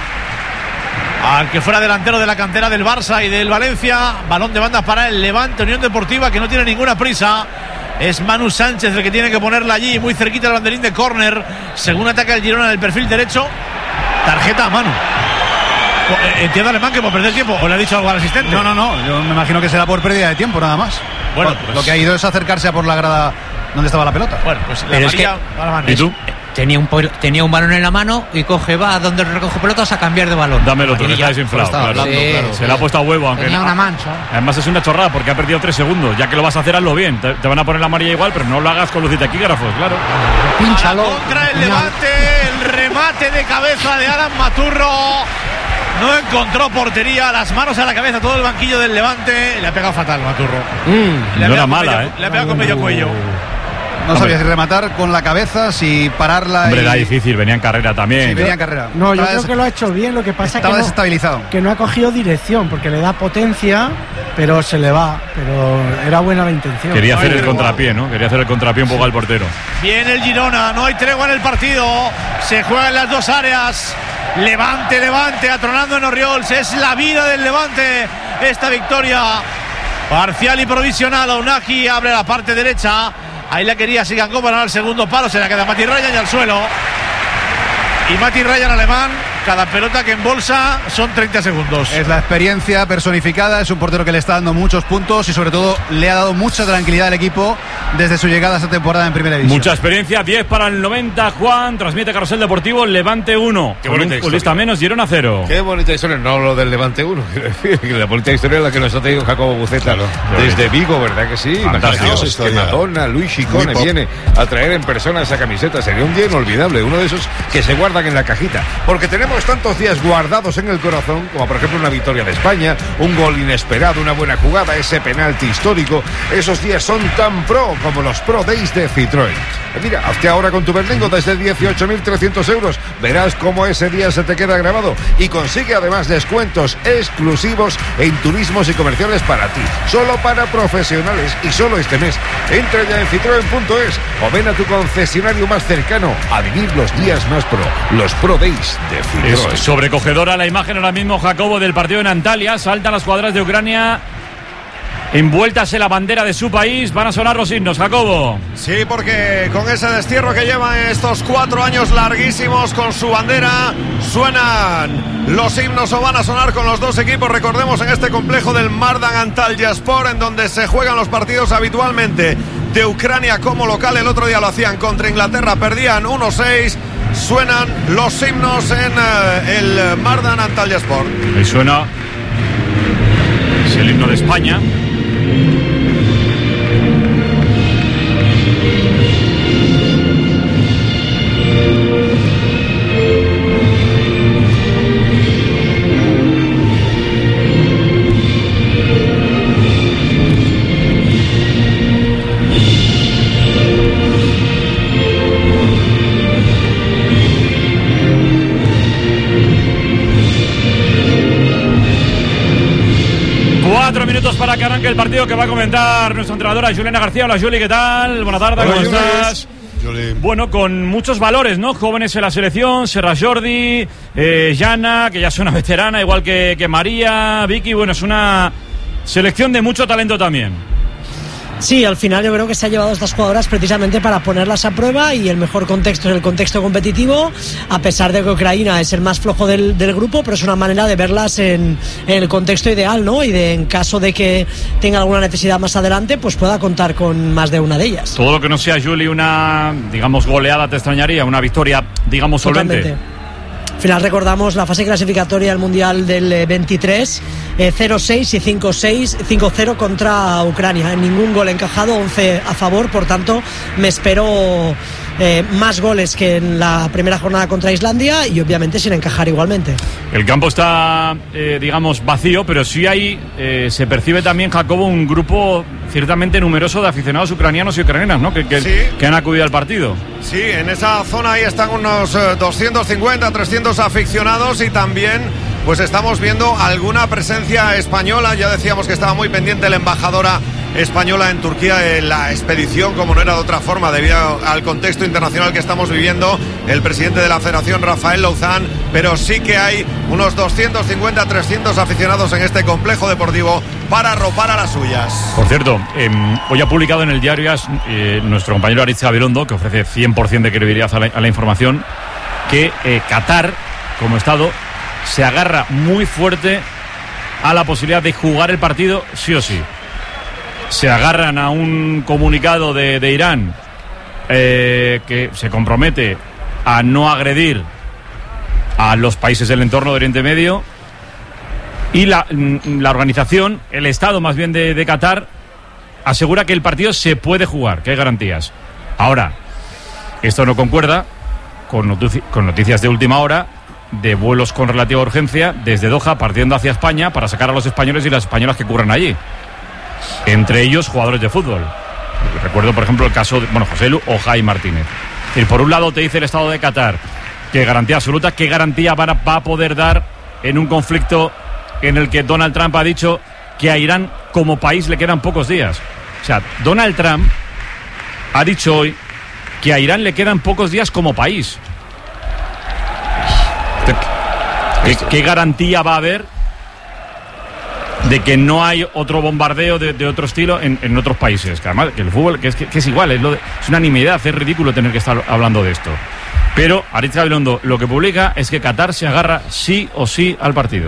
al que fuera delantero de la cantera del Barça y del Valencia. Balón de banda para el Levante Unión Deportiva, que no tiene ninguna prisa. Es Manu Sánchez el que tiene que ponerla allí, muy cerquita del banderín de córner. Según ataca el Girona en el perfil derecho. Tarjeta a Manu. Entiendo Alemán que por perder tiempo, o le ha dicho algo al asistente. No, no, no, yo me imagino que será por pérdida de tiempo nada más. Bueno, por, pues... lo que ha ido es acercarse a por la grada donde estaba la pelota. Bueno, pues la Pero es que, ¿y tú? Tenía un, tenía un balón en la mano y coge, va a donde recoge pelotas a cambiar de balón. Dámelo otro, que está desinflado. Claro. Hablando, sí, claro. sí. Se le ha puesto a huevo. Aunque tenía no, una mancha. Además es una chorrada porque ha perdido tres segundos. Ya que lo vas a hacer, hazlo bien. Te, te van a poner la amarilla igual, pero no lo hagas con los taquígrafos, claro. Pínchalo. Contra el Levante, el remate de cabeza de Alan Maturro. No encontró portería, las manos a la cabeza, todo el banquillo del Levante. Le ha pegado fatal Maturro. Mm, le no era mala, medio, ¿eh? Le ha pegado con medio cuello. No Hombre. sabía si rematar con la cabeza, si pararla. Hombre, y... era difícil, venía en carrera también. Sí, venía en carrera. No, yo Estaba creo des... que lo ha hecho bien, lo que pasa es que, desestabilizado. No, que no ha cogido dirección, porque le da potencia, pero se le va. Pero era buena la intención. Quería hacer el contrapié, ¿no? Quería hacer el contrapié un poco al portero. Viene el Girona, no hay tregua en el partido. Se juega en las dos áreas. Levante, Levante, atronando en Oriols. Es la vida del Levante esta victoria parcial y provisional. Unagi abre la parte derecha. Ahí la quería Sigankov para el segundo palo. Se la queda Mati Ryan y al suelo. Y Mati Ryan alemán. Cada pelota que embolsa son treinta segundos. Es la experiencia personificada. Es un portero que le está dando muchos puntos y sobre todo le ha dado mucha tranquilidad al equipo desde su llegada a esta temporada en Primera División. Mucha experiencia. diez para el noventa. Juan transmite Carrusel Deportivo. Levante uno. Qué bonita historia. Futbolista menos, Girona cero. Qué bonita historia. No hablo del Levante uno. La bonita historia es la que nos ha traído Jacobo Buceta, claro, desde Vigo, ¿verdad que sí? Fantástico. Que Madonna, Luis Chicone viene a traer en persona esa camiseta. Sería un día inolvidable. Uno de esos que se guardan en la cajita. Porque tenemos tantos días guardados en el corazón, como por ejemplo una victoria de España, un gol inesperado, una buena jugada, ese penalti histórico. Esos días son tan pro como los Pro Days de Citroën. Mira, hazte ahora con tu Berlingo desde dieciocho mil trescientos euros. Verás cómo ese día se te queda grabado y consigue además descuentos exclusivos en turismos y comerciales para ti, solo para profesionales y solo este mes. Entra ya en citroen punto es o ven a tu concesionario más cercano a vivir los días más pro, los Pro Days de Citroën. Es sobrecogedora la imagen ahora mismo, Jacobo, del partido en Antalya. Saltan las cuadras de Ucrania envueltas en la bandera de su país. Van a sonar los himnos, Jacobo. Sí, porque con ese destierro que llevan estos cuatro años larguísimos con su bandera, suenan los himnos o van a sonar con los dos equipos. Recordemos, en este complejo del Mardan Antalyaspor, en donde se juegan los partidos habitualmente de Ucrania como local. El otro día lo hacían contra Inglaterra, perdían uno seis. Suenan los himnos en uh, el Mardan Antalyaspor. Ahí suena, es el himno de España. Cuatro minutos para que arranque el partido, que va a comentar nuestra entrenadora Juliana García. Hola Juli, ¿qué tal? Buenas tardes, Hola, ¿cómo Juli. estás? Juli. Bueno, con muchos valores, ¿no? Jóvenes en la selección, Serra Jordi, eh, Jana, que ya es una veterana, igual que, que María, Vicky. Bueno, es una selección de mucho talento también. Sí, al final yo creo que se ha llevado a estas jugadoras precisamente para ponerlas a prueba, y el mejor contexto es el contexto competitivo, a pesar de que Ucrania es el más flojo del, del grupo, pero es una manera de verlas en, en el contexto ideal, ¿no? Y de, en caso de que tenga alguna necesidad más adelante, pues pueda contar con más de una de ellas. Todo lo que no sea, Juli, una, digamos, goleada te extrañaría, una victoria, digamos, solvente. Totalmente. Al final recordamos la fase clasificatoria al Mundial del veintitrés, eh, cero seis y cinco seis, cinco cero contra Ucrania. Ningún gol encajado, once a favor, por tanto me espero eh, más goles que en la primera jornada contra Islandia, y obviamente sin encajar igualmente. El campo está, eh, digamos, vacío, pero sí hay, eh, se percibe también, Jacobo, un grupo ciertamente numeroso de aficionados ucranianos y ucranianas, ¿no? Que, que, sí. que han acudido al partido. Sí, en esa zona ahí están unos eh, doscientos cincuenta, trescientos aficionados, y también pues estamos viendo alguna presencia española. Ya decíamos que estaba muy pendiente la embajadora española en Turquía en la expedición, como no era de otra forma, debido al contexto internacional que estamos viviendo, el presidente de la Federación, Rafael Louzán, pero sí que hay unos doscientos cincuenta, trescientos aficionados en este complejo deportivo para arropar a las suyas. Por cierto, eh, hoy ha publicado en el diario AS, eh, nuestro compañero Aritz Gabilondo, que ofrece cien por ciento de credibilidad a la, a la información, que eh, Qatar, como Estado, se agarra muy fuerte a la posibilidad de jugar el partido sí o sí. Se agarran a un comunicado de, de Irán eh, que se compromete a no agredir a los países del entorno de Oriente Medio, y la, la organización, el Estado más bien de, de Qatar, asegura que el partido se puede jugar, que hay garantías. Ahora, esto no concuerda con, notici- con noticias de última hora de vuelos con relativa urgencia desde Doha partiendo hacia España para sacar a los españoles y las españolas que curran allí, entre ellos jugadores de fútbol. Recuerdo, por ejemplo, el caso de, bueno, José Lu o Jai Martínez. Y por un lado te dice el Estado de Qatar que garantía absoluta, ¿qué garantía va a, va a poder dar en un conflicto en el que Donald Trump ha dicho que a Irán como país le quedan pocos días? O sea, Donald Trump ha dicho hoy que a Irán le quedan pocos días como país. ¿Qué, qué garantía va a haber de que no hay otro bombardeo de, de otro estilo en, en otros países? Que además, que el fútbol, que es, que, que es igual, es, lo de, es una nimiedad, es ridículo tener que estar hablando de esto. Pero Aritz Gabilondo lo que publica es que Qatar se agarra sí o sí al partido.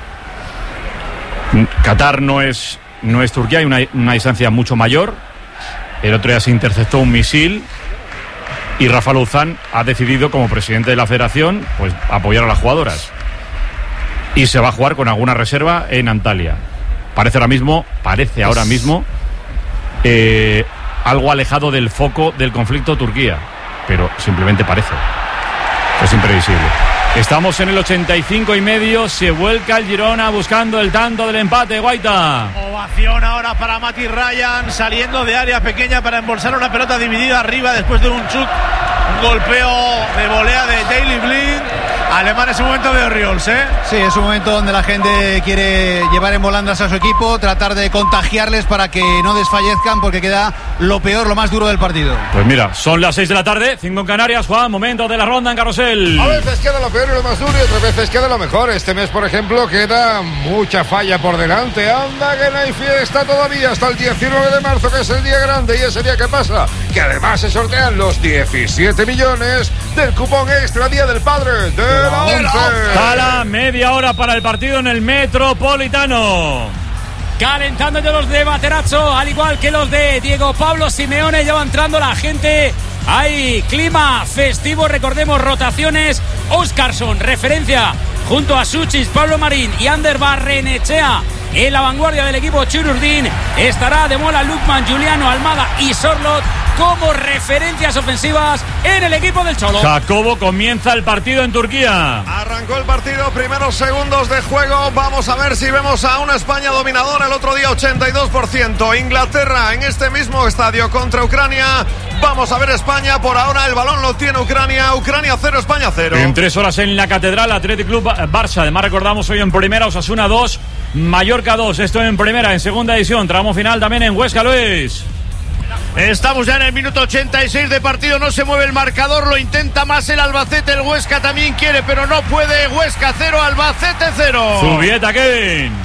Qatar no es, no es Turquía, hay una, una distancia mucho mayor. El otro día se interceptó un misil y Rafa Louzán ha decidido, como presidente de la federación, pues apoyar a las jugadoras. Y se va a jugar con alguna reserva en Antalya. Parece ahora mismo, parece ahora mismo eh, algo alejado del foco del conflicto Turquía, pero simplemente parece. Es imprevisible. Estamos en el ochenta y cinco y medio, se vuelca el Girona buscando el tanto del empate, Guaita. Ovación ahora para Mati Ryan, saliendo de área pequeña para embolsar una pelota dividida arriba después de un chut, un golpeo de volea de Daley Blind. Alemán es un momento de Oriols, ¿eh? Sí, es un momento donde la gente quiere llevar en volandas a su equipo, tratar de contagiarles para que no desfallezcan, porque queda lo peor, lo más duro del partido. Pues mira, son las seis de la tarde, cinco en Canarias, Juan, momento de la ronda en Carrusel. A veces queda lo peor y lo más duro y otras veces queda lo mejor. Este mes, por ejemplo, queda mucha falla por delante. Anda que no hay fiesta todavía hasta el diecinueve de marzo, que es el día grande. ¿Y ese día qué pasa? Que además se sortean los diecisiete millones del cupón extra Día del Padre de la once. Tala, media hora para el partido en el Metropolitano. Calentando de los de Materazzo, al igual que los de Diego Pablo Simeone. Ya va entrando la gente. Hay clima festivo, recordemos, rotaciones. Óscarson, referencia, junto a Suchis, Pablo Marín y Ander Barrenechea. En la vanguardia del equipo Chururdín estará de Mola, Lukman, Juliano, Almada y Sorlot como referencias ofensivas en el equipo del Cholo. Jacobo, comienza el partido en Turquía. Arrancó el partido, primeros segundos de juego. Vamos a ver si vemos a una España dominadora. El otro día ochenta y dos por ciento. Inglaterra en este mismo estadio contra Ucrania. Vamos a ver España. Por ahora el balón lo tiene Ucrania. Ucrania cero, España cero. En tres horas en la Catedral, Athletic Club Barça. Además recordamos hoy en primera, Osasuna dos, Mallorca dos. Esto en primera, en segunda edición. Tramo final también en Huesca, Luis. Estamos ya en el minuto ochenta y seis de partido, no se mueve el marcador, lo intenta más el Albacete, el Huesca también quiere, pero no puede. Huesca cero, Albacete cero. Zubieta, Kevin.